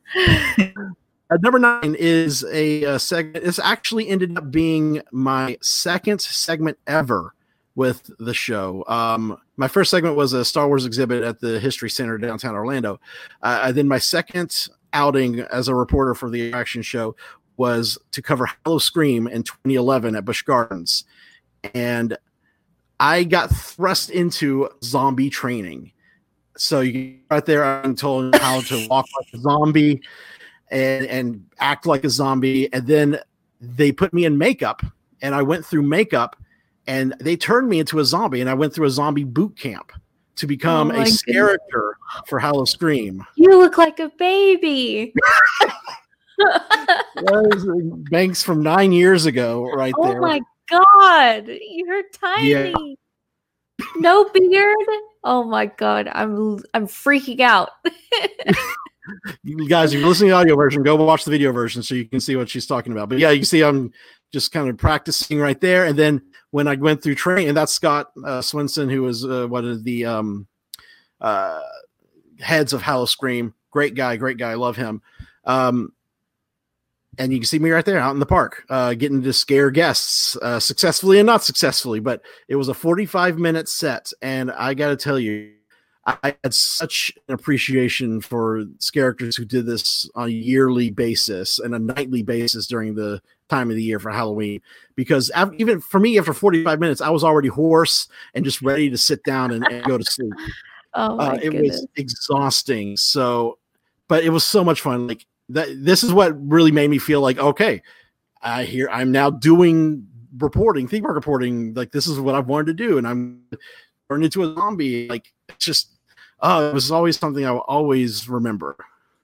S3: uh, number nine is a, a segment. This actually ended up being my second segment ever with the show. Um, my first segment was a Star Wars exhibit at the History Center downtown Orlando. Uh, then my second outing as a reporter for the attraction show was to cover Howl-O-Scream in twenty eleven at Busch Gardens. And I got thrust into zombie training. So you right there, I'm told how to walk like a zombie and, and act like a zombie. And then they put me in makeup and I went through makeup and they turned me into a zombie. And I went through a zombie boot camp to become oh a character for Howl-O-Scream.
S4: You look like a baby.
S3: Banks from nine years ago, right
S4: oh
S3: there.
S4: Oh my god, you're tiny. Yeah. No beard. Oh my god, I'm I'm freaking out.
S3: You guys, if you're listening to the audio version, go watch the video version so you can see what she's talking about. But yeah, you see, I'm just kind of practicing right there. And then when I went through training, and that's Scott uh, Swinson, who was uh, one of the um, uh, heads of Howl-O-Scream. Great guy, great guy. Love him. Um, and you can see me right there out in the park, uh, getting to scare guests uh, successfully and not successfully. But it was a forty-five minute set. And I got to tell you, I had such an appreciation for characters who did this on a yearly basis and a nightly basis during the time of the year for Halloween. Because even for me, after forty-five minutes, I was already hoarse and just ready to sit down and, and go to sleep.
S4: Oh my
S3: uh, it
S4: goodness.
S3: was exhausting. So, but it was so much fun. Like that. This is what really made me feel like, okay, I hear I'm now doing reporting, theme park reporting. Like this is what I've wanted to do, and I'm turned into a zombie. Like it's just. Oh, it was always something I will always remember.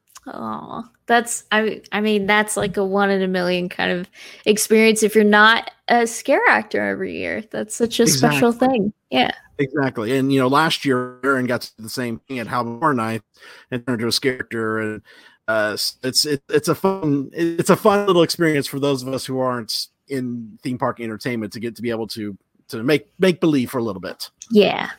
S4: Oh, that's I. I mean, that's like a one in a million kind of experience. If you're not a scare actor every year, that's such a
S3: Exactly.
S4: special thing. Yeah,
S3: exactly. And you know, last year Aaron got to do the same thing at Halloween Horror Night and turned into a scare actor, and uh, it's it, it's a fun it's a fun little experience for those of us who aren't in theme park entertainment to get to be able to to make make believe for a little bit.
S4: yeah.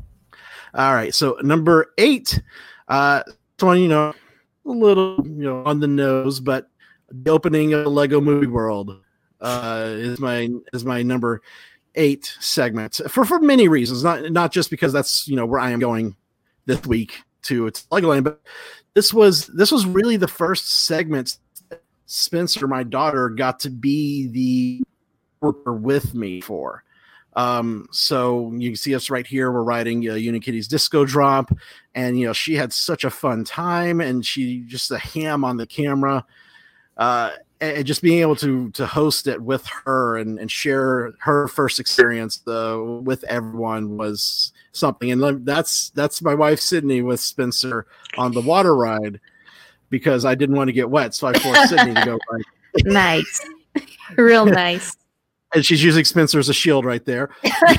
S3: All right, so number eight, uh, this one, you know, a little, you know, on the nose, but the opening of the Lego Movie World uh, is my is my number eight segment for for many reasons, not not just because that's you know where I am going this week to it's Legoland, but this was this was really the first segment Spencer, my daughter, got to be the worker with me for. Um, so you can see us right here. We're riding uh, Unikitty's Disco Drop, and you know she had such a fun time, and she just a ham on the camera. Uh, and just being able to to host it with her and, and share her first experience uh, with everyone was something. And that's that's my wife Sydney with Spencer on the water ride because I didn't want to get wet, so I forced Sydney to go ride.
S4: Nice, real nice.
S3: And she's using Spencer as a shield right there.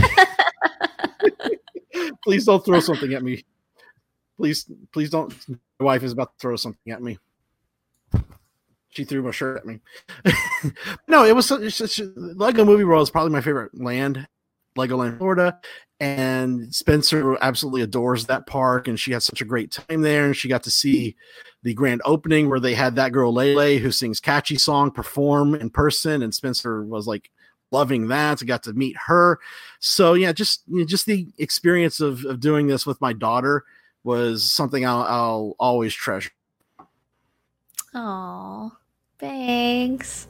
S3: Please don't throw something at me. Please, please don't. My wife is about to throw something at me. She threw my shirt at me. No, it was such, such Lego Movie World is probably my favorite land, Legoland, Florida. And Spencer absolutely adores that park, and she had such a great time there. And she got to see the grand opening where they had that girl Lele who sings Catchy Song perform in person, and Spencer was like loving that. I got to meet her. So yeah, just you know, just the experience of, of doing this with my daughter was something I'll, I'll always treasure.
S4: Oh, thanks.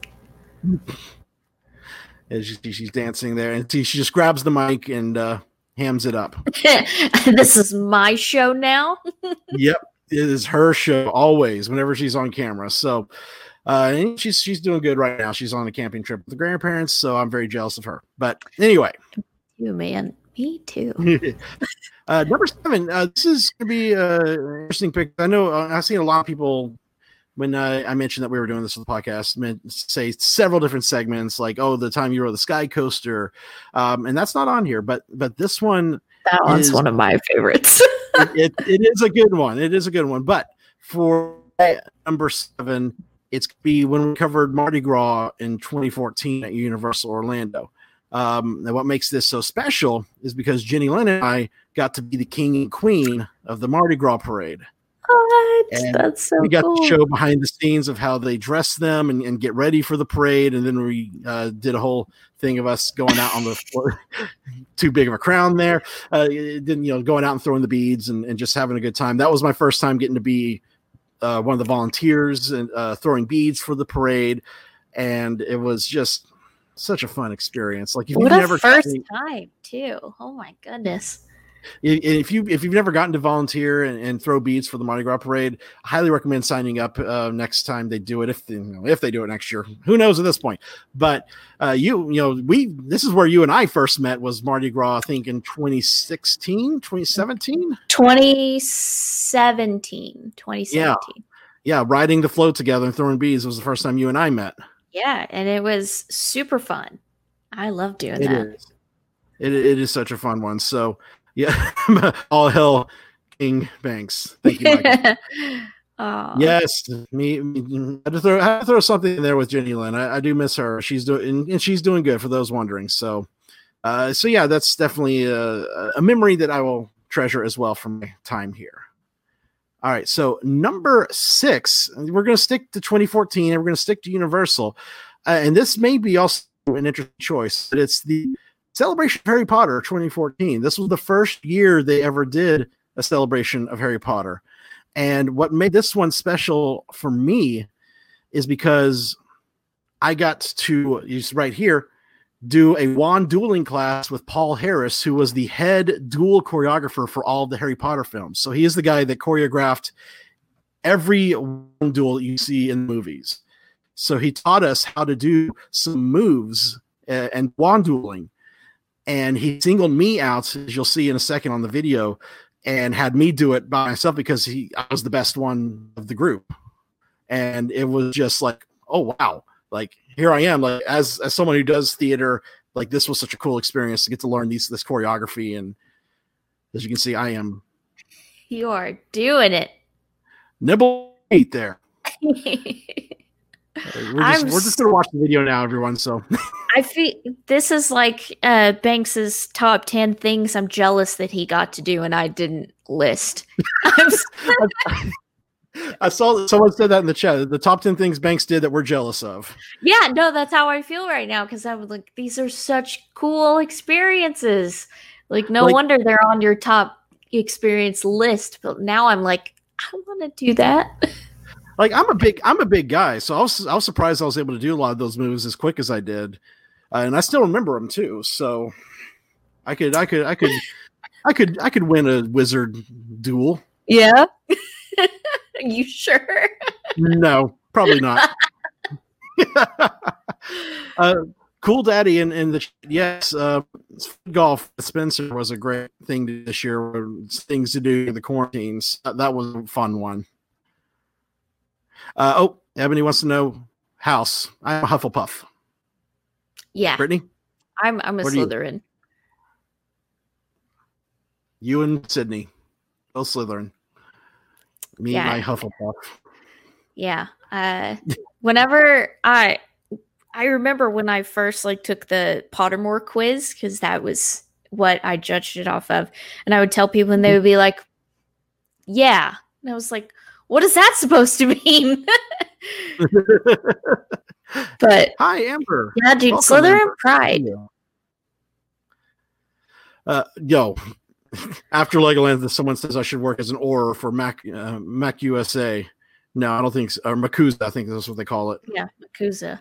S3: And she, she's dancing there, and she, she just grabs the mic and uh, hams it up.
S4: This is my show now.
S3: Yep, it is her show always whenever she's on camera. So uh, and she's she's doing good right now. She's on a camping trip with the grandparents, so I'm very jealous of her. But anyway,
S4: You man, me too.
S3: uh, number seven. Uh, this is going to be uh, an interesting pick. I know uh, I've seen a lot of people when uh, I mentioned that we were doing this for the podcast meant say several different segments, like oh, the time you rode the Sky Coaster, um, and that's not on here. But but this one,
S4: That one's
S3: is,
S4: one of my favorites.
S3: it, it, it is a good one. It is a good one. But for number seven, it's going to be when we covered Mardi Gras in twenty fourteen at Universal Orlando. Um, and what makes this so special is because Jenny Lynn and I got to be the king and queen of the Mardi Gras parade.
S4: What?
S3: And
S4: That's so
S3: we got
S4: cool.
S3: to show behind the scenes of how they dress them and, and get ready for the parade. And then we uh, did a whole thing of us going out on the floor, too big of a crown there. Uh, then, you know, going out and throwing the beads and, and just having a good time. That was my first time getting to be uh, one of the volunteers and uh, throwing beads for the parade. And it was just such a fun experience. Like if
S4: What
S3: you've
S4: a
S3: never
S4: first
S3: gotten-
S4: time too. Oh my goodness.
S3: if you if you've never gotten to volunteer and, and throw beads for the Mardi Gras parade, I highly recommend signing up uh, next time they do it. If they, you know, if they do it next year, who knows at this point? But uh, you you know we this is where you and I first met was Mardi Gras. I think in twenty sixteen, twenty seventeen
S4: twenty seventeen. twenty seventeen.
S3: Yeah, riding the float together and throwing beads was the first time you and I met.
S4: Yeah, and it was super fun. I love doing
S3: It
S4: that.
S3: is. It, it is such a fun one. So yeah, all hell King Banks. Thank you, Michael.
S4: Aw.
S3: Yes, me. me I, had to throw, I had to throw something in there with Jenny Lynn. I, I do miss her. She's doing and, and she's doing good for those wondering. So, uh, so yeah, that's definitely a, a memory that I will treasure as well from my time here. All right, so number six, we're going to stick to twenty fourteen, and we're going to stick to Universal. Uh, and this may be also an interesting choice, but it's the Celebration of Harry Potter twenty fourteen. This was the first year they ever did a celebration of Harry Potter. And what made this one special for me is because I got to, use right here, do a wand dueling class with Paul Harris, who was the head duel choreographer for all of the Harry Potter films. So he is the guy that choreographed every wand duel you see in the movies. So he taught us how to do some moves uh, and wand dueling. And he singled me out, as you'll see in a second on the video, and had me do it by myself because he I was the best one of the group. And it was just like, oh, wow. Like, here I am, like as as someone who does theater, like this was such a cool experience to get to learn these this choreography. And as you can see, I am
S4: You are doing it.
S3: Nibble eat there. we're just, we're just gonna watch the video now, everyone. So
S4: I feel this is like uh, Banks's top ten things I'm jealous that he got to do and I didn't list. I'm
S3: I saw someone said that in the chat. The top ten things Banks did that we're jealous of.
S4: Yeah, no, that's how I feel right now because I was like, these are such cool experiences. Like, no
S3: like,
S4: wonder they're on your top experience list. But now I'm like, I want to do that.
S3: Like, I'm a big, I'm a big guy, so I was, I was surprised I was able to do a lot of those moves as quick as I did, uh, and I still remember them too. So, I could, I could, I could, I could, I could win a wizard duel.
S4: Yeah. You sure?
S3: No, probably not. uh, cool Daddy in, in the yes, uh, golf with Spencer was a great thing this year. Things to do in the quarantines. Uh, that was a fun one. Uh, oh, Ebony wants to know house. I'm a Hufflepuff.
S4: Yeah,
S3: Brittany,
S4: I'm I'm a
S3: what
S4: Slytherin.
S3: You? you and Sydney, both Slytherin. Me
S4: Yeah.
S3: and my Hufflepuff.
S4: Yeah. Uh, whenever I, I remember when I first like took the Pottermore quiz because that was what I judged it off of, and I would tell people, and they would be like, "Yeah," and I was like, "What is that supposed to mean?" But
S3: hi, Amber.
S4: Yeah, dude,
S3: Welcome,
S4: Slytherin
S3: Amber.
S4: pride.
S3: Uh, yo. After Legoland, someone says I should work as an Auror for Mac uh, Mac U S A. No, I don't think so. Or Makuza, I think that's what they call it.
S4: Yeah, Makuza.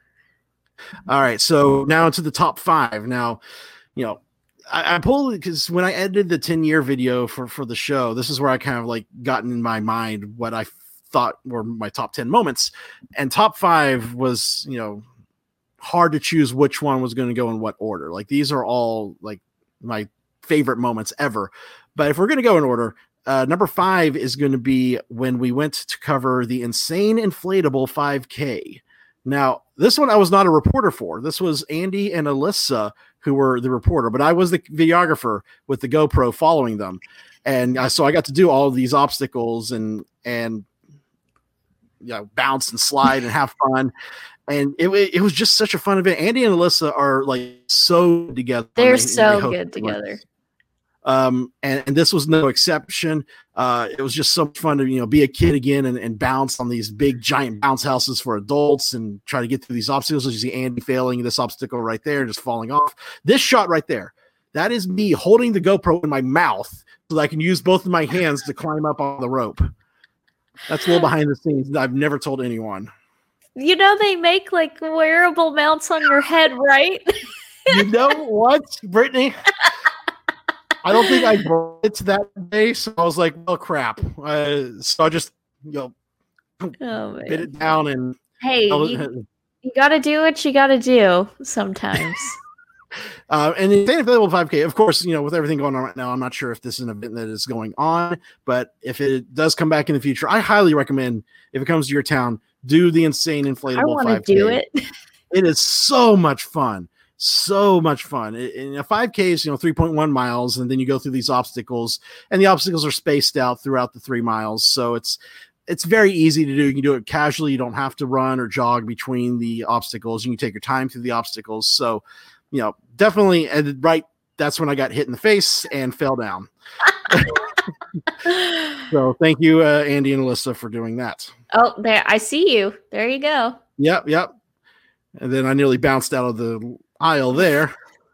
S3: All right, so now to the top five. Now, you know, I, I pulled it because when I edited the ten-year video for, for the show, this is where I kind of like gotten in my mind what I thought were my top ten moments. And top five was, you know, hard to choose which one was going to go in what order. Like, these are all like my favorite moments ever. But if we're going to go in order, uh, number five is going to be when we went to cover the Insane Inflatable five K. Now, this one I was not a reporter for. This was Andy and Alyssa who were the reporter, but I was the videographer with the GoPro following them. And I, so I got to do all of these obstacles and, and, you know, bounce and slide and have fun. And it, it was just such a fun event. Andy and Alyssa are like so together.
S4: They're
S3: they,
S4: so
S3: they
S4: good together.
S3: Um, and, and this was no exception. Uh, it was just so fun to, you know, be a kid again and, and bounce on these big giant bounce houses for adults and try to get through these obstacles. As you see Andy failing this obstacle right there, just falling off. This shot right there, that is me holding the GoPro in my mouth so that I can use both of my hands to climb up on the rope. That's a little behind the scenes that I've never told anyone.
S4: You know, they make like wearable mounts on your head, right?
S3: You know what, Brittany? I don't think I brought it that day, so I was like, well, crap. Uh, so I just, you know,
S4: Oh,
S3: bit
S4: man.
S3: it down and
S4: Hey,
S3: was,
S4: you, you got to do what you got to do sometimes.
S3: uh, and the Insane Inflatable five K, of course, you know, with everything going on right now, I'm not sure if this is an event that is going on, but if it does come back in the future, I highly recommend, if it comes to your town, do the Insane Inflatable
S4: I want
S3: five
S4: to
S3: K.
S4: do it.
S3: It is so much fun. So much fun. In a five K is, you know, three point one miles, and then you go through these obstacles, and the obstacles are spaced out throughout the three miles. So it's it's very easy to do. You can do it casually. You don't have to run or jog between the obstacles. You can take your time through the obstacles. So, you know, definitely, and right, that's when I got hit in the face and fell down. So thank you, uh, Andy and Alyssa, for doing that.
S4: Oh, there, I see you. There you go.
S3: Yep, yep. And then I nearly bounced out of the aisle there.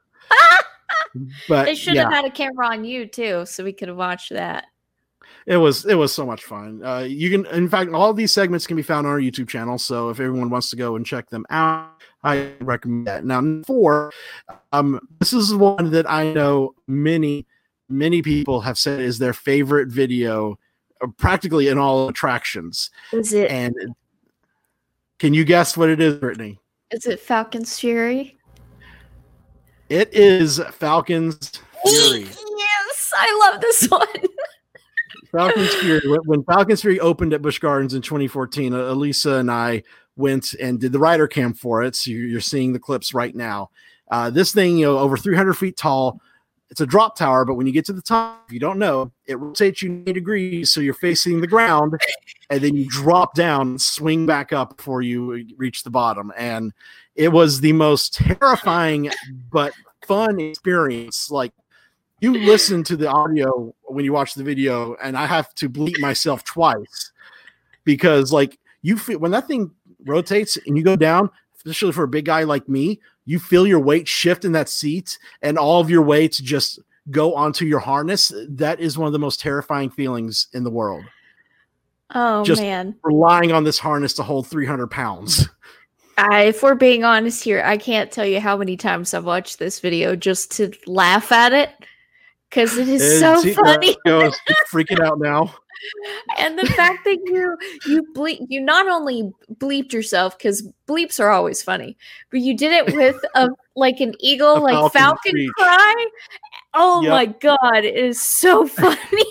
S3: But
S4: they should
S3: yeah.
S4: have had a camera on you too, so we could have watched that.
S3: It was it was so much fun. Uh, you can, in fact, all of these segments can be found on our YouTube channel. So if everyone wants to go and check them out, I recommend that. Now, four, um, this is one that I know many, many people have said is their favorite video, uh, practically in all attractions.
S4: Is it?
S3: And can you guess what it is, Brittany?
S4: Is it Falcon's Fury?
S3: It is Falcon's Fury.
S4: Yes, I love this one.
S3: Falcon's Fury. When Falcon's Fury opened at Busch Gardens in twenty fourteen, Elisa and I went and did the rider cam for it. So you're seeing the clips right now. Uh, this thing, you know, over three hundred feet tall. It's a drop tower, but when you get to the top, if you don't know, it rotates you ninety degrees, so you're facing the ground, and then you drop down and swing back up before you reach the bottom. And it was the most terrifying but fun experience. Like, you listen to the audio when you watch the video, and I have to bleep myself twice because, like, you feel when that thing rotates and you go down, especially for a big guy like me, you feel your weight shift in that seat and all of your weight just go onto your harness. That is one of the most terrifying feelings in the world.
S4: Oh,
S3: just
S4: man.
S3: Relying on this harness to hold three hundred pounds.
S4: I, if we're being honest here, I can't tell you how many times I've watched this video just to laugh at it because it is and so see, funny.
S3: Uh, I was freaking out now.
S4: And the fact that you you bleep, you not only bleeped yourself because bleeps are always funny, but you did it with a like an eagle, a like falcon, falcon cry. Oh yep. My god, it is so funny.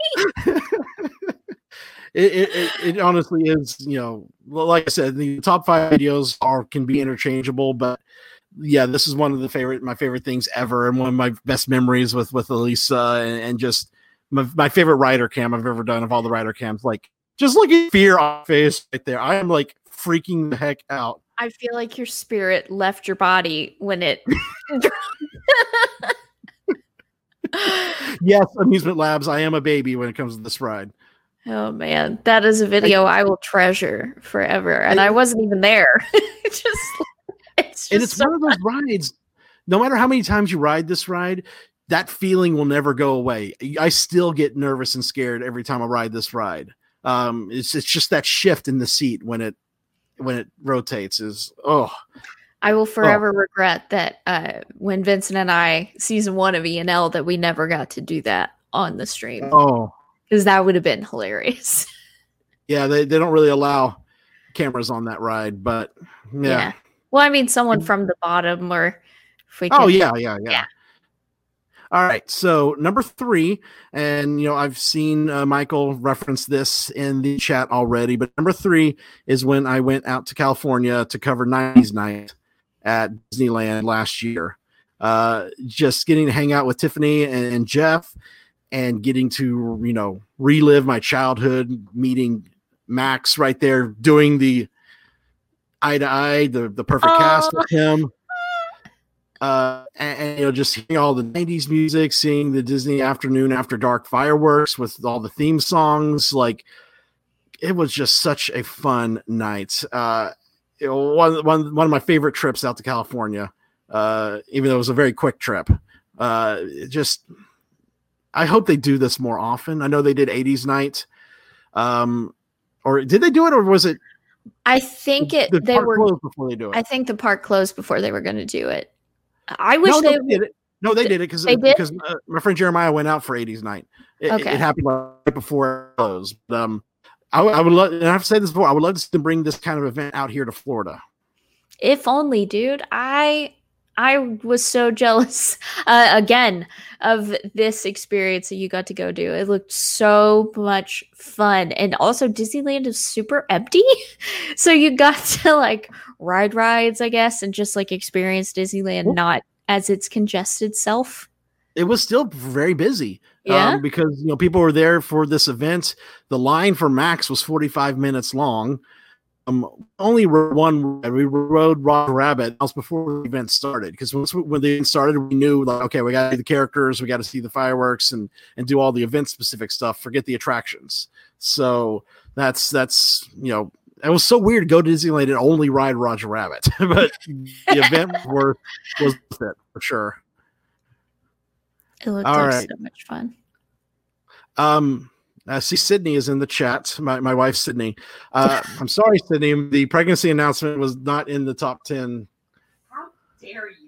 S3: It, it, it, it honestly is, you know, like I said, the top five videos are can be interchangeable, but yeah, this is one of the favorite, my favorite things ever, and one of my best memories with with Elisa, and, and just my, my favorite rider cam I've ever done of all the rider cams. Like, just look at fear on my face right there. I am like freaking the heck out.
S4: I feel like your spirit left your body when it.
S3: Yes, Amusement Labs. I am a baby when it comes to this ride.
S4: Oh man, that is a video I, I will treasure forever, and I, I wasn't even there. It's just, it's just
S3: and it's
S4: so
S3: one of those rides. No matter how many times you ride this ride, that feeling will never go away. I still get nervous and scared every time I ride this ride. Um, it's it's just that shift in the seat when it when it rotates is oh.
S4: I will forever oh. regret that uh, when Vincent and I season one of E and L that we never got to do that on the stream.
S3: Oh.
S4: Because that would have been hilarious.
S3: Yeah, they, they don't really allow cameras on that ride, but yeah. yeah.
S4: Well, I mean, someone from the bottom or if we
S3: Oh,
S4: can,
S3: yeah, yeah, yeah,
S4: yeah.
S3: All right, so number three, and, you know, I've seen uh, Michael reference this in the chat already, but number three is when I went out to California to cover nineties Night at Disneyland last year. Uh, just getting to hang out with Tiffany and, and Jeff, and getting to, you know, relive my childhood, meeting Max right there, doing the eye to eye, the, the perfect oh. cast with him. Uh, and, and, you know, just hearing all the nineties music, seeing the Disney Afternoon After Dark fireworks with all the theme songs. Like, it was just such a fun night. Uh, you know, one, one, one of my favorite trips out to California, uh, even though it was a very quick trip. Uh, it just... I hope they do this more often. I know they did eighties Night. Um, or did they do it, or was it?
S4: I think it.
S3: The
S4: they
S3: park
S4: were
S3: closed before they do it.
S4: I think the park closed before they were going to do it. I wish
S3: no,
S4: they,
S3: no, they did it. No, they did it because because uh, my friend Jeremiah went out for eighties Night. It, okay. it, it happened right before it closed. But, um, I, I would love, and I've said this before. I would love to bring this kind of event out here to Florida.
S4: If only, dude. I. I was so jealous uh, again of this experience that you got to go do. It looked so much fun. And also Disneyland is super empty. So you got to like ride rides, I guess, and just like experience Disneyland, well, not as its congested self.
S3: It was still very busy.
S4: Yeah.
S3: Um, because, you know, people were there for this event. The line for Max was forty-five minutes long. Um, only rode one. We rode Roger Rabbit. That was before the event started. Because once we, when the event started, we knew like, okay, we got to see the characters, we got to see the fireworks, and and do all the event specific stuff. Forget the attractions. So that's that's you know, it was so weird to go to Disneyland and only ride Roger Rabbit, but the event was was worth it for sure.
S4: It looked
S3: all
S4: like
S3: right.
S4: so much fun.
S3: Um. I see Sydney is in the chat. My my wife Sydney. Uh, I'm sorry, Sydney. The pregnancy announcement was not in the top ten.
S5: How dare you?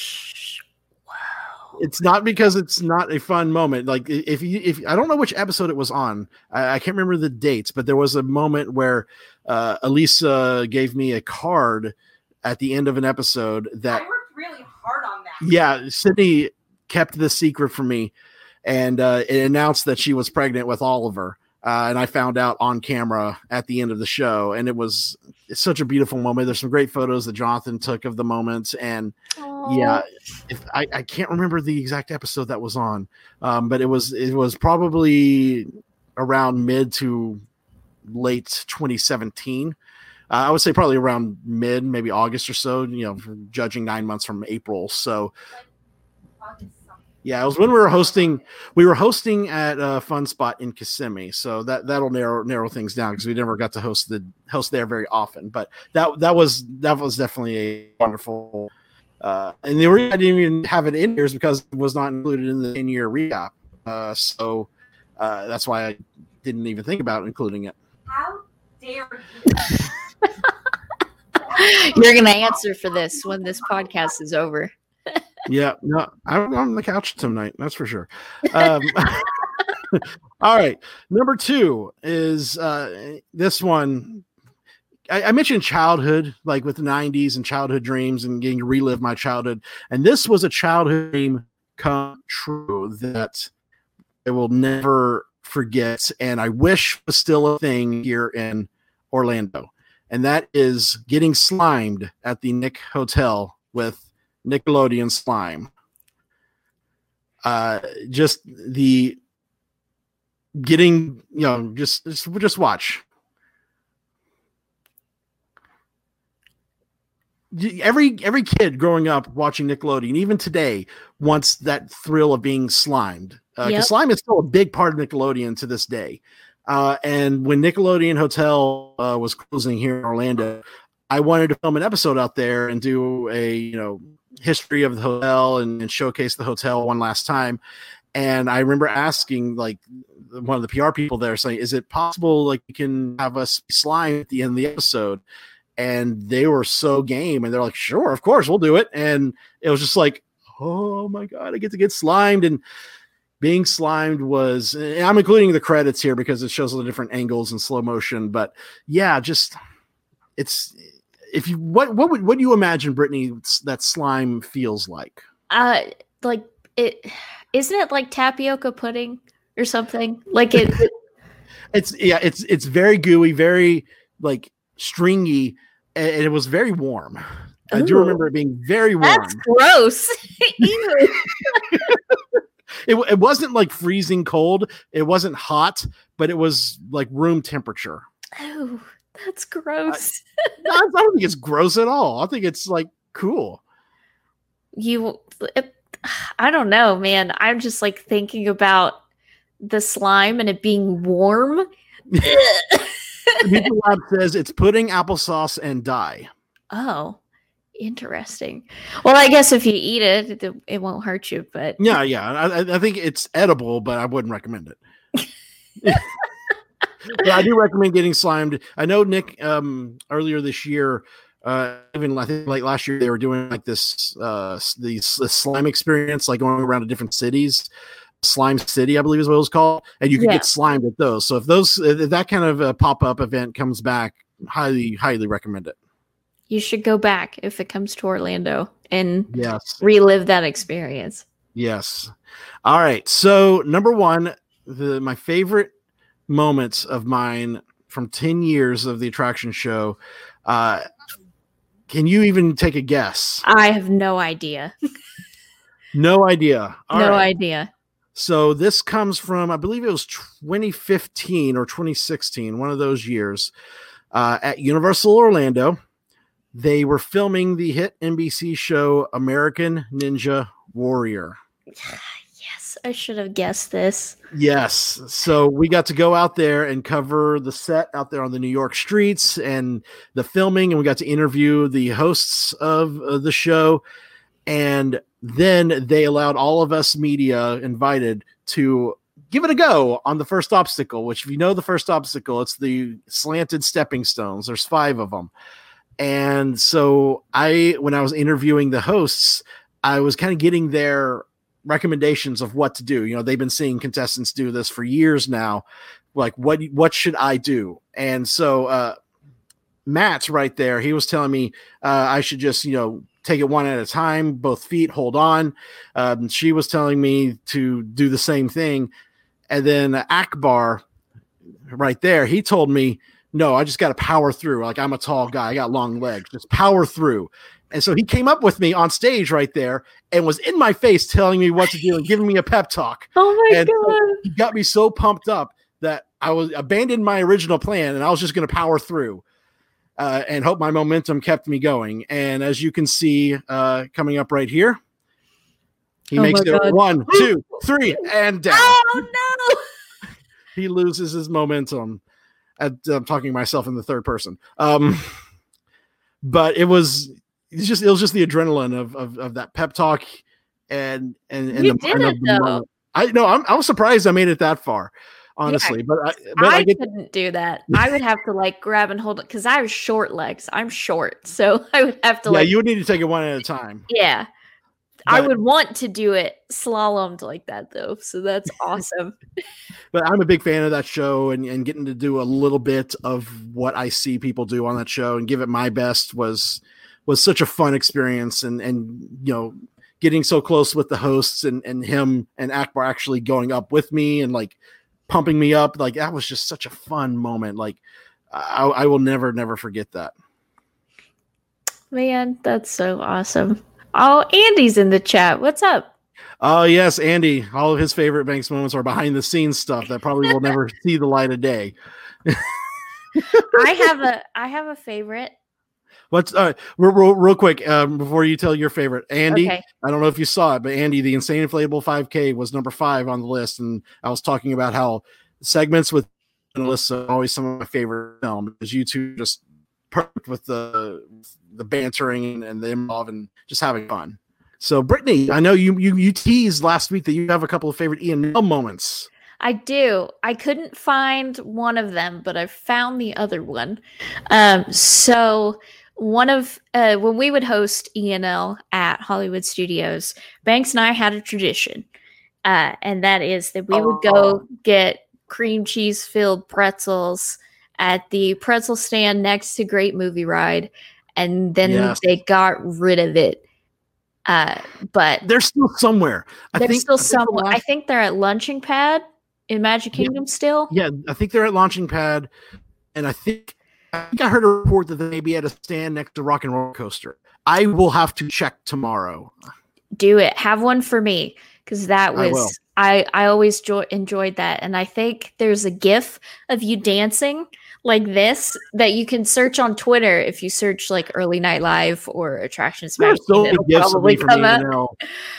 S4: Wow.
S3: It's not because it's not a fun moment. Like if you if I don't know which episode it was on. I, I can't remember the dates, but there was a moment where uh, Elisa gave me a card at the end of an episode that
S5: I worked really hard on that.
S3: yeah, Sydney kept the secret from me. And uh, it announced that she was pregnant with Oliver. Uh, and I found out on camera at the end of the show. And it was it's such a beautiful moment. There's some great photos that Jonathan took of the moment. And
S4: Aww.
S3: yeah, if, I, I can't remember the exact episode that was on. Um, but it was it was probably around mid to late twenty seventeen. Uh, I would say probably around mid, maybe August or so, you know, judging nine months from April. So yeah, it was when we were hosting. We were hosting at a fun spot in Kissimmee, so that that'll narrow narrow things down because we never got to host the host there very often. But that that was that was definitely a wonderful. Uh, and the reason I didn't even have it in here is because it was not included in the in year recap. Uh, so uh, that's why I didn't even think about including it.
S5: How dare you?
S4: You're gonna answer for this when this podcast is over.
S3: Yeah, no, I'm on the couch tonight. That's for sure. Um, all right. Number two is uh, this one. I, I mentioned childhood, like with the nineties and childhood dreams and getting to relive my childhood. And this was a childhood dream come true that I will never forget. And I wish was still a thing here in Orlando. And that is getting slimed at the Nick Hotel with Nickelodeon slime. Uh, just the getting, you know, just just, just watch. Every every kid growing up watching Nickelodeon, even today, wants that thrill of being slimed. Uh,
S4: Yep.
S3: 'cause slime is still a big part of Nickelodeon to this day. Uh, and when Nickelodeon Hotel uh, was closing here in Orlando, I wanted to film an episode out there and do a, you know, history of the hotel and, and showcase the hotel one last time. And I remember asking like one of the P R people there saying, is it possible like you can have us slime at the end of the episode? And they were so game and they're like, sure, of course we'll do it. And it was just like, oh my God, I get to get slimed. And being slimed was, and I'm including the credits here because it shows all the different angles and slow motion, but yeah, just it's, if you what what would what do you imagine, Brittany, that slime feels like?
S4: Uh, like it isn't it like tapioca pudding or something? Like it.
S3: It's yeah, it's it's very gooey, very like stringy, and it was very warm. I do
S4: Ooh.
S3: remember it being very warm.
S4: That's gross. Ew.
S3: It, it wasn't like freezing cold. It wasn't hot, but it was like room temperature.
S4: Oh, that's gross.
S3: No, I don't think it's gross at all. I think it's like cool.
S4: You, it, I don't know, man. I'm just like thinking about the slime and it being warm.
S3: People Lab says it's pudding, applesauce, and dye.
S4: Oh, interesting. Well, I guess if you eat it, it, it won't hurt you. But
S3: Yeah, yeah. I, I think it's edible, but I wouldn't recommend it. Yeah, I do recommend getting slimed. I know Nick um, earlier this year, uh, even I think like last year, they were doing like this uh, these this slime experience, like going around to different cities. Slime City, I believe is what it was called, and you can
S4: Yeah.
S3: get slimed at those. So if those if that kind of a pop up event comes back, highly highly recommend it.
S4: you should go back if it comes to Orlando and
S3: Yes,
S4: relive that experience.
S3: yes. All right. So number one, the my favorite moments of mine from ten years of the attraction show. Uh, can you even take a guess?
S4: I have no idea.
S3: No idea. All
S4: no
S3: right.
S4: idea.
S3: So this comes from, I believe it was twenty fifteen or twenty sixteen, one of those years. uh, at Universal Orlando. They were filming the hit N B C show American Ninja Warrior.
S4: Yes, I should have guessed this.
S3: Yes. So we got to go out there and cover the set out there on the New York streets and the filming, and we got to interview the hosts of uh, the show. And then they allowed all of us media invited to give it a go on the first obstacle, which if you know the first obstacle, it's the slanted stepping stones. There's five of them. And so I, when I was interviewing the hosts, I was kind of getting their recommendations of what to do. You know, they've been seeing contestants do this for years now. Like, what, what should I do? And so uh, Matt right there, he was telling me uh, I should just, you know, take it one at a time, both feet, hold on. Um, she was telling me to do the same thing. And then Akbar right there, he told me, no, I just got to power through. Like, I'm a tall guy. I got long legs. Just power through. And so he came up with me on stage right there and was in my face telling me what to do and giving me a pep talk.
S4: Oh my
S3: and
S4: God.
S3: So he got me so pumped up that I was abandoned my original plan and I was just going to power through uh, and hope my momentum kept me going. And as you can see uh, coming up right here, he
S4: Oh
S3: makes
S4: my
S3: it
S4: God.
S3: one, two, three, and down.
S4: Oh no.
S3: He loses his momentum. At, I'm talking to myself in the third person. Um, but it was it's just it was just the adrenaline of of, of that pep talk and and, and
S4: You
S3: the,
S4: did
S3: and
S4: it,
S3: of the
S4: though.
S3: moment. I know I'm I was surprised I made it that far, honestly. But I but
S4: I
S3: I get
S4: couldn't do that. I would have to like grab and hold it because I have short legs. I'm short, so I would have to
S3: yeah,
S4: like
S3: you would need to take it one at a time.
S4: yeah. I
S3: But-
S4: would want to do it slalomed like that though, so that's awesome.
S3: But I'm a big fan of that show, and, and getting to do a little bit of what I see people do on that show and give it my best was was such a fun experience. And and you know, getting so close with the hosts and and him and Akbar actually going up with me and like pumping me up, like that was just such a fun moment. Like I, I will never never forget that.
S4: Man, that's so awesome. Oh, Andy's in the chat. What's up?
S3: Oh yes, Andy. All of his favorite Banks moments are behind the scenes stuff that probably will never see the light of day.
S4: I have a I have a favorite.
S3: What's uh, real, real, real quick um, before you tell your favorite, Andy?
S4: Okay.
S3: I don't know if you saw it, but Andy, the Insane Inflatable five K was number five on the list, and I was talking about how segments with Alyssa are always some of my favorite films because you two just perfect with the the bantering and the improv and just having fun. So, Brittany, I know you you you teased last week that you have a couple of favorite E N L moments.
S4: I do. I couldn't find one of them, but I found the other one. Um, so one of uh, when we would host E N L at Hollywood Studios, Banks and I had a tradition, uh, and that is that we would go get cream cheese filled pretzels at the pretzel stand next to Great Movie Ride, and then
S3: Yes.
S4: they got rid of it. Uh, but
S3: They're still somewhere. I
S4: they're
S3: think
S4: still
S3: I think the
S4: some.
S3: last-
S4: I think they're at Lunching Pad in Magic
S3: Yeah.
S4: Kingdom still.
S3: Yeah, I think they're at Launching Pad, and I think I think I heard a report that they may be at a stand next to Rock and Roller Coaster. I will have to check tomorrow.
S4: Do it. Have one for me because that
S3: I will.
S4: was I I always jo- enjoyed that, and I think there's a GIF of you dancing like this that you can search on Twitter if you search like Early Night Live or Attractions
S3: There's
S4: Magazine.
S3: so many
S4: It'll
S3: gifts of
S4: probably
S3: me from
S4: come
S3: E
S4: up.
S3: N L.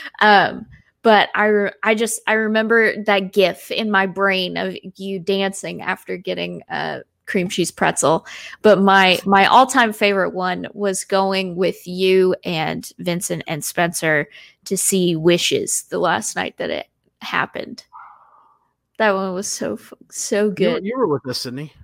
S4: Um, but I re- I just I remember that GIF in my brain of you dancing after getting a cream cheese pretzel. But my my all time favorite one was going with you and Vincent and Spencer to see Wishes the last night that it happened. That one was so f- so
S3: You,
S4: good.
S3: you were with us, Sydney.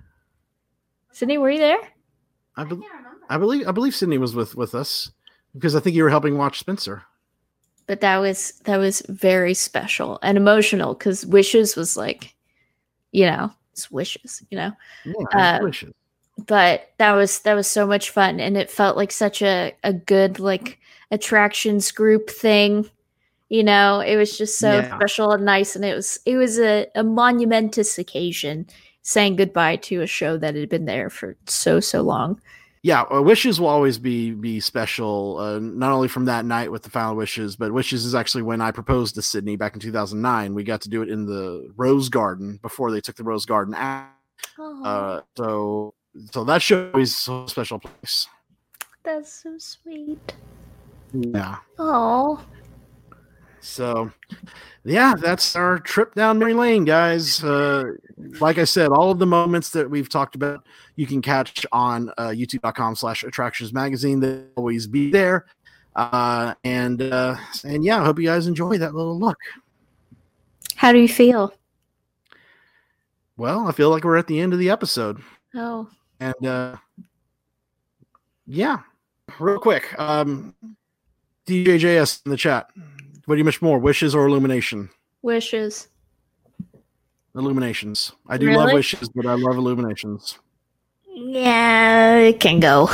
S4: Sydney, were you there?
S3: I,
S5: I
S3: be-
S5: can't remember.
S3: I believe I believe Sydney was with with us because I think you were helping watch Spencer.
S4: But that was that was very special and emotional because Wishes was like, you know, it's Wishes, you know.
S3: Yeah,
S4: Uh,
S3: wishes.
S4: But that was that was so much fun, and it felt like such a a good like attractions group thing. You know, it was just so
S3: Yeah.
S4: special and nice, and it was it was a, a monumentous occasion saying goodbye to a show that had been there for so so long.
S3: Yeah, uh, wishes will always be be special. Uh, not only from that night with the final wishes, but wishes is actually when I proposed to Sydney back in two thousand nine. We got to do it in the Rose Garden before they took the Rose Garden out.
S4: Oh,
S3: Uh, so so that show is a special place.
S4: That's so sweet.
S3: Yeah.
S4: Oh.
S3: So, yeah, that's our trip down memory lane, guys. Uh, like I said, all of the moments that we've talked about, you can catch on uh, youtube.com slash attractions magazine. They'll always be there. Uh, and, uh, and yeah, I hope you guys enjoy that little look.
S4: How do you feel?
S3: Well, I feel like we're at the end of the episode.
S4: Oh.
S3: And, uh, yeah, real quick. Um, D J J S in the chat. What do you wish more, wishes or illumination?
S4: Wishes.
S3: Illuminations. I do
S4: Really?
S3: love wishes, but I love illuminations.
S4: Yeah, it can go.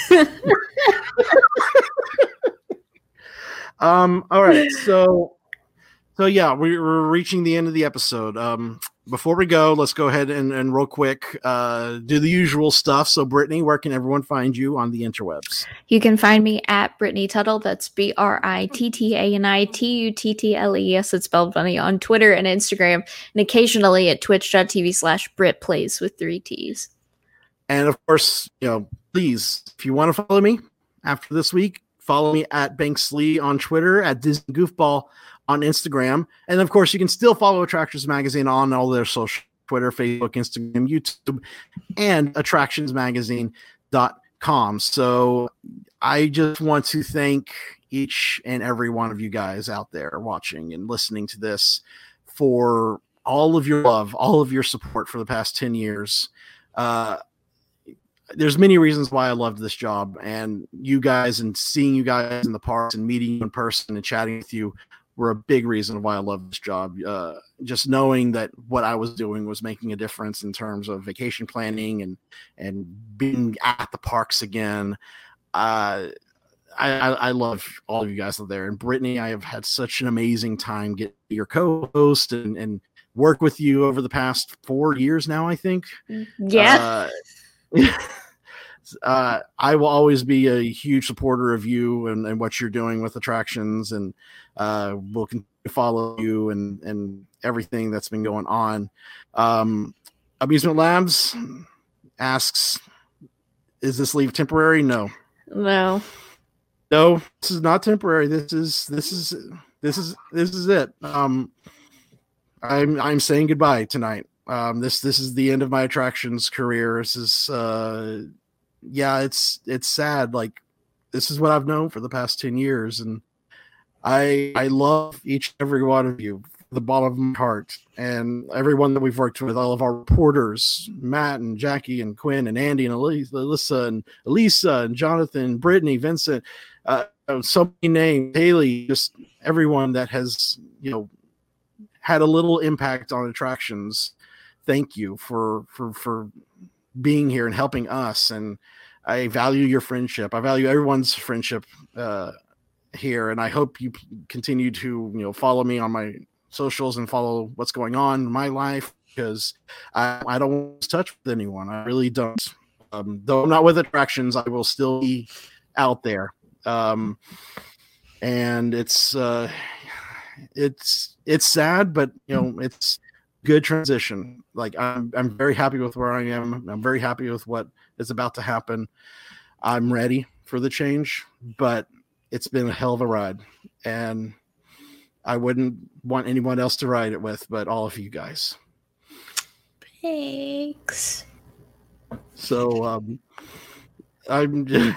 S3: um. All right. So, so yeah, we, we're reaching the end of the episode. Um. Before we go, let's go ahead and, and real quick uh, do the usual stuff. So, Brittany, where can everyone find you on the interwebs?
S4: You can find me at Brittany Tuttle. That's B R I T T A N I T U T T L E. Yes, it's spelled funny on Twitter and Instagram, and occasionally at twitch.tv slash Brit Plays with three T's.
S3: And of course, you know, please, if you want to follow me after this week, follow me at Banks Lee on Twitter, at Disney Goofball on Instagram. And of course, you can still follow Attractions Magazine on all their social Twitter, Facebook, Instagram, YouTube, and attractions magazine dot com. So I just want to thank each and every one of you guys out there watching and listening to this for all of your love, all of your support for the past ten years. Uh, there's many reasons why I loved this job, and you guys and seeing you guys in the parks and meeting you in person and chatting with you were a big reason why I love this job. Uh, just knowing that what I was doing was making a difference in terms of vacation planning and, and being at the parks again. Uh, I, I, I love all of you guys out there. And Brittany, I have had such an amazing time getting your co-host and, and work with you over the past four years now, I think.
S4: Yeah.
S3: Uh, Uh, I will always be a huge supporter of you and, and what you're doing with attractions, and uh, we'll continue to follow you and, and everything that's been going on. Um, Amusement Labs asks, is this leave temporary? No.
S4: No.
S3: No, this is not temporary. This is this is this is this is it. Um, I'm I'm saying goodbye tonight. Um, this this is the end of my attractions career. This is uh, yeah, it's it's sad. Like, this is what I've known for the past ten years, and I I love each and every one of you from the bottom of my heart, and everyone that we've worked with, all of our reporters, Matt and Jackie and Quinn and Andy and Alyssa and Elisa and Jonathan, Brittany, Vincent, uh, so many names, Haley, just everyone that has, you know, had a little impact on attractions. Thank you for for for being here and helping us, and I value your friendship. I value everyone's friendship uh, here, and I hope you continue to, you know, follow me on my socials and follow what's going on in my life, because I, I don't want to touch with anyone. I really don't. Um, though I'm not with attractions, I will still be out there. Um, and it's uh, it's it's sad, but you know, it's good transition. Like, I'm I'm very happy with where I am. I'm very happy with what is about to happen. I'm ready for the change, but it's been a hell of a ride, and I wouldn't want anyone else to ride it with but all of you guys.
S4: Thanks.
S3: So um I'm just...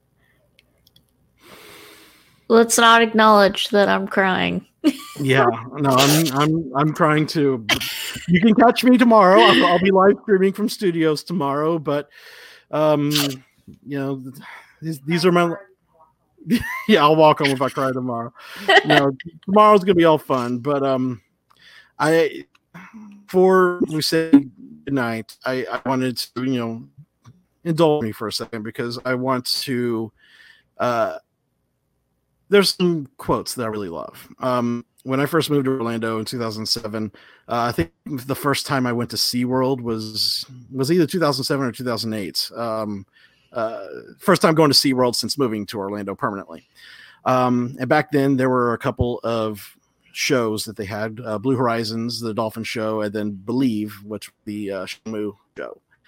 S4: Let's not acknowledge that I'm crying.
S3: Yeah, no, I'm I'm I'm trying to. You can catch me tomorrow. I'll, I'll be live streaming from studios tomorrow, but um, you know, these, these are my. Yeah, I'll walk home if I cry tomorrow. You know, tomorrow's gonna be all fun, but um, I before we say goodnight, I I wanted to, you know, indulge me for a second, because I want to. Uh, There's some quotes that I really love. Um, when I first moved to Orlando in two thousand seven, uh, I think the first time I went to SeaWorld was was either two thousand seven or two thousand eight. Um, uh, first time going to SeaWorld since moving to Orlando permanently. Um, and back then, there were a couple of shows that they had, uh, Blue Horizons, the Dolphin Show, and then Believe, which was the uh, Shamu show.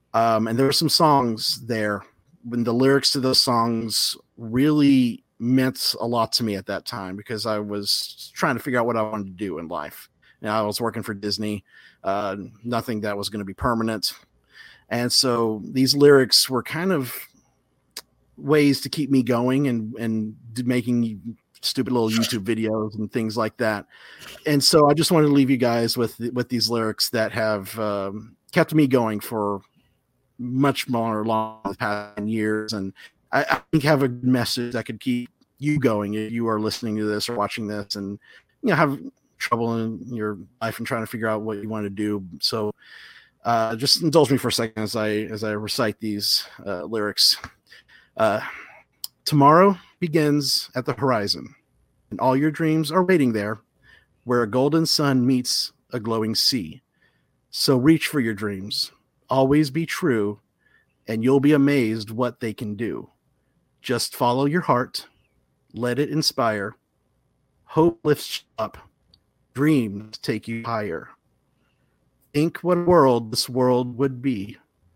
S3: Um, and there were some songs there when the lyrics to those songs really meant a lot to me at that time, because I was trying to figure out what I wanted to do in life. Now, I was working for Disney, uh, nothing that was going to be permanent. And so these lyrics were kind of ways to keep me going and, and making stupid little YouTube videos and things like that. And so I just wanted to leave you guys with, with these lyrics that have um, kept me going for much more long the past years. And I, I think have a message that could keep you going if you are listening to this or watching this and, you know, have trouble in your life and trying to figure out what you want to do. So uh, just indulge me for a second as I, as I recite these uh, lyrics. Uh, tomorrow begins at the horizon, and all your dreams are waiting there, where a golden sun meets a glowing sea. So reach for your dreams, always be true, and you'll be amazed what they can do. Just follow your heart, let it inspire. Hope lifts you up, dreams take you higher. Think what a world this world would be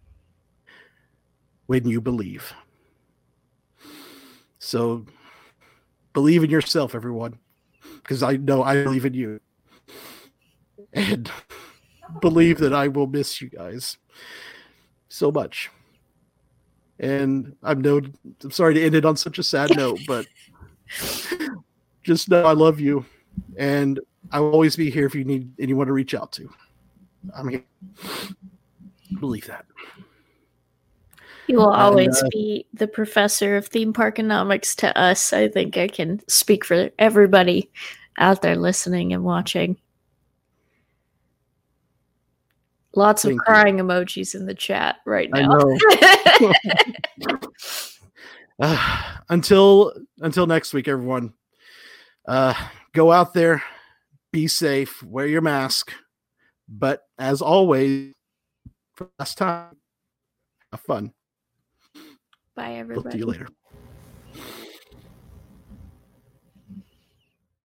S3: when you believe. So believe in yourself, everyone, because I know I believe in you. And believe that I will miss you guys so much. And I'm no, I'm sorry to end it on such a sad note, but just know I love you, and I will always be here if you need anyone to reach out to. I mean, believe that.
S4: You will always
S3: and, uh,
S4: be the professor of theme park economics to us. I think I can speak for everybody out there listening and watching. Lots
S3: Thank
S4: of
S3: you.
S4: crying emojis in the chat right
S3: I
S4: now.
S3: know. uh, until until next week, everyone. Uh, go out there, be safe, wear your mask. But as always, for last time, have fun.
S4: Bye,
S3: Talk to
S4: everybody.
S3: you later.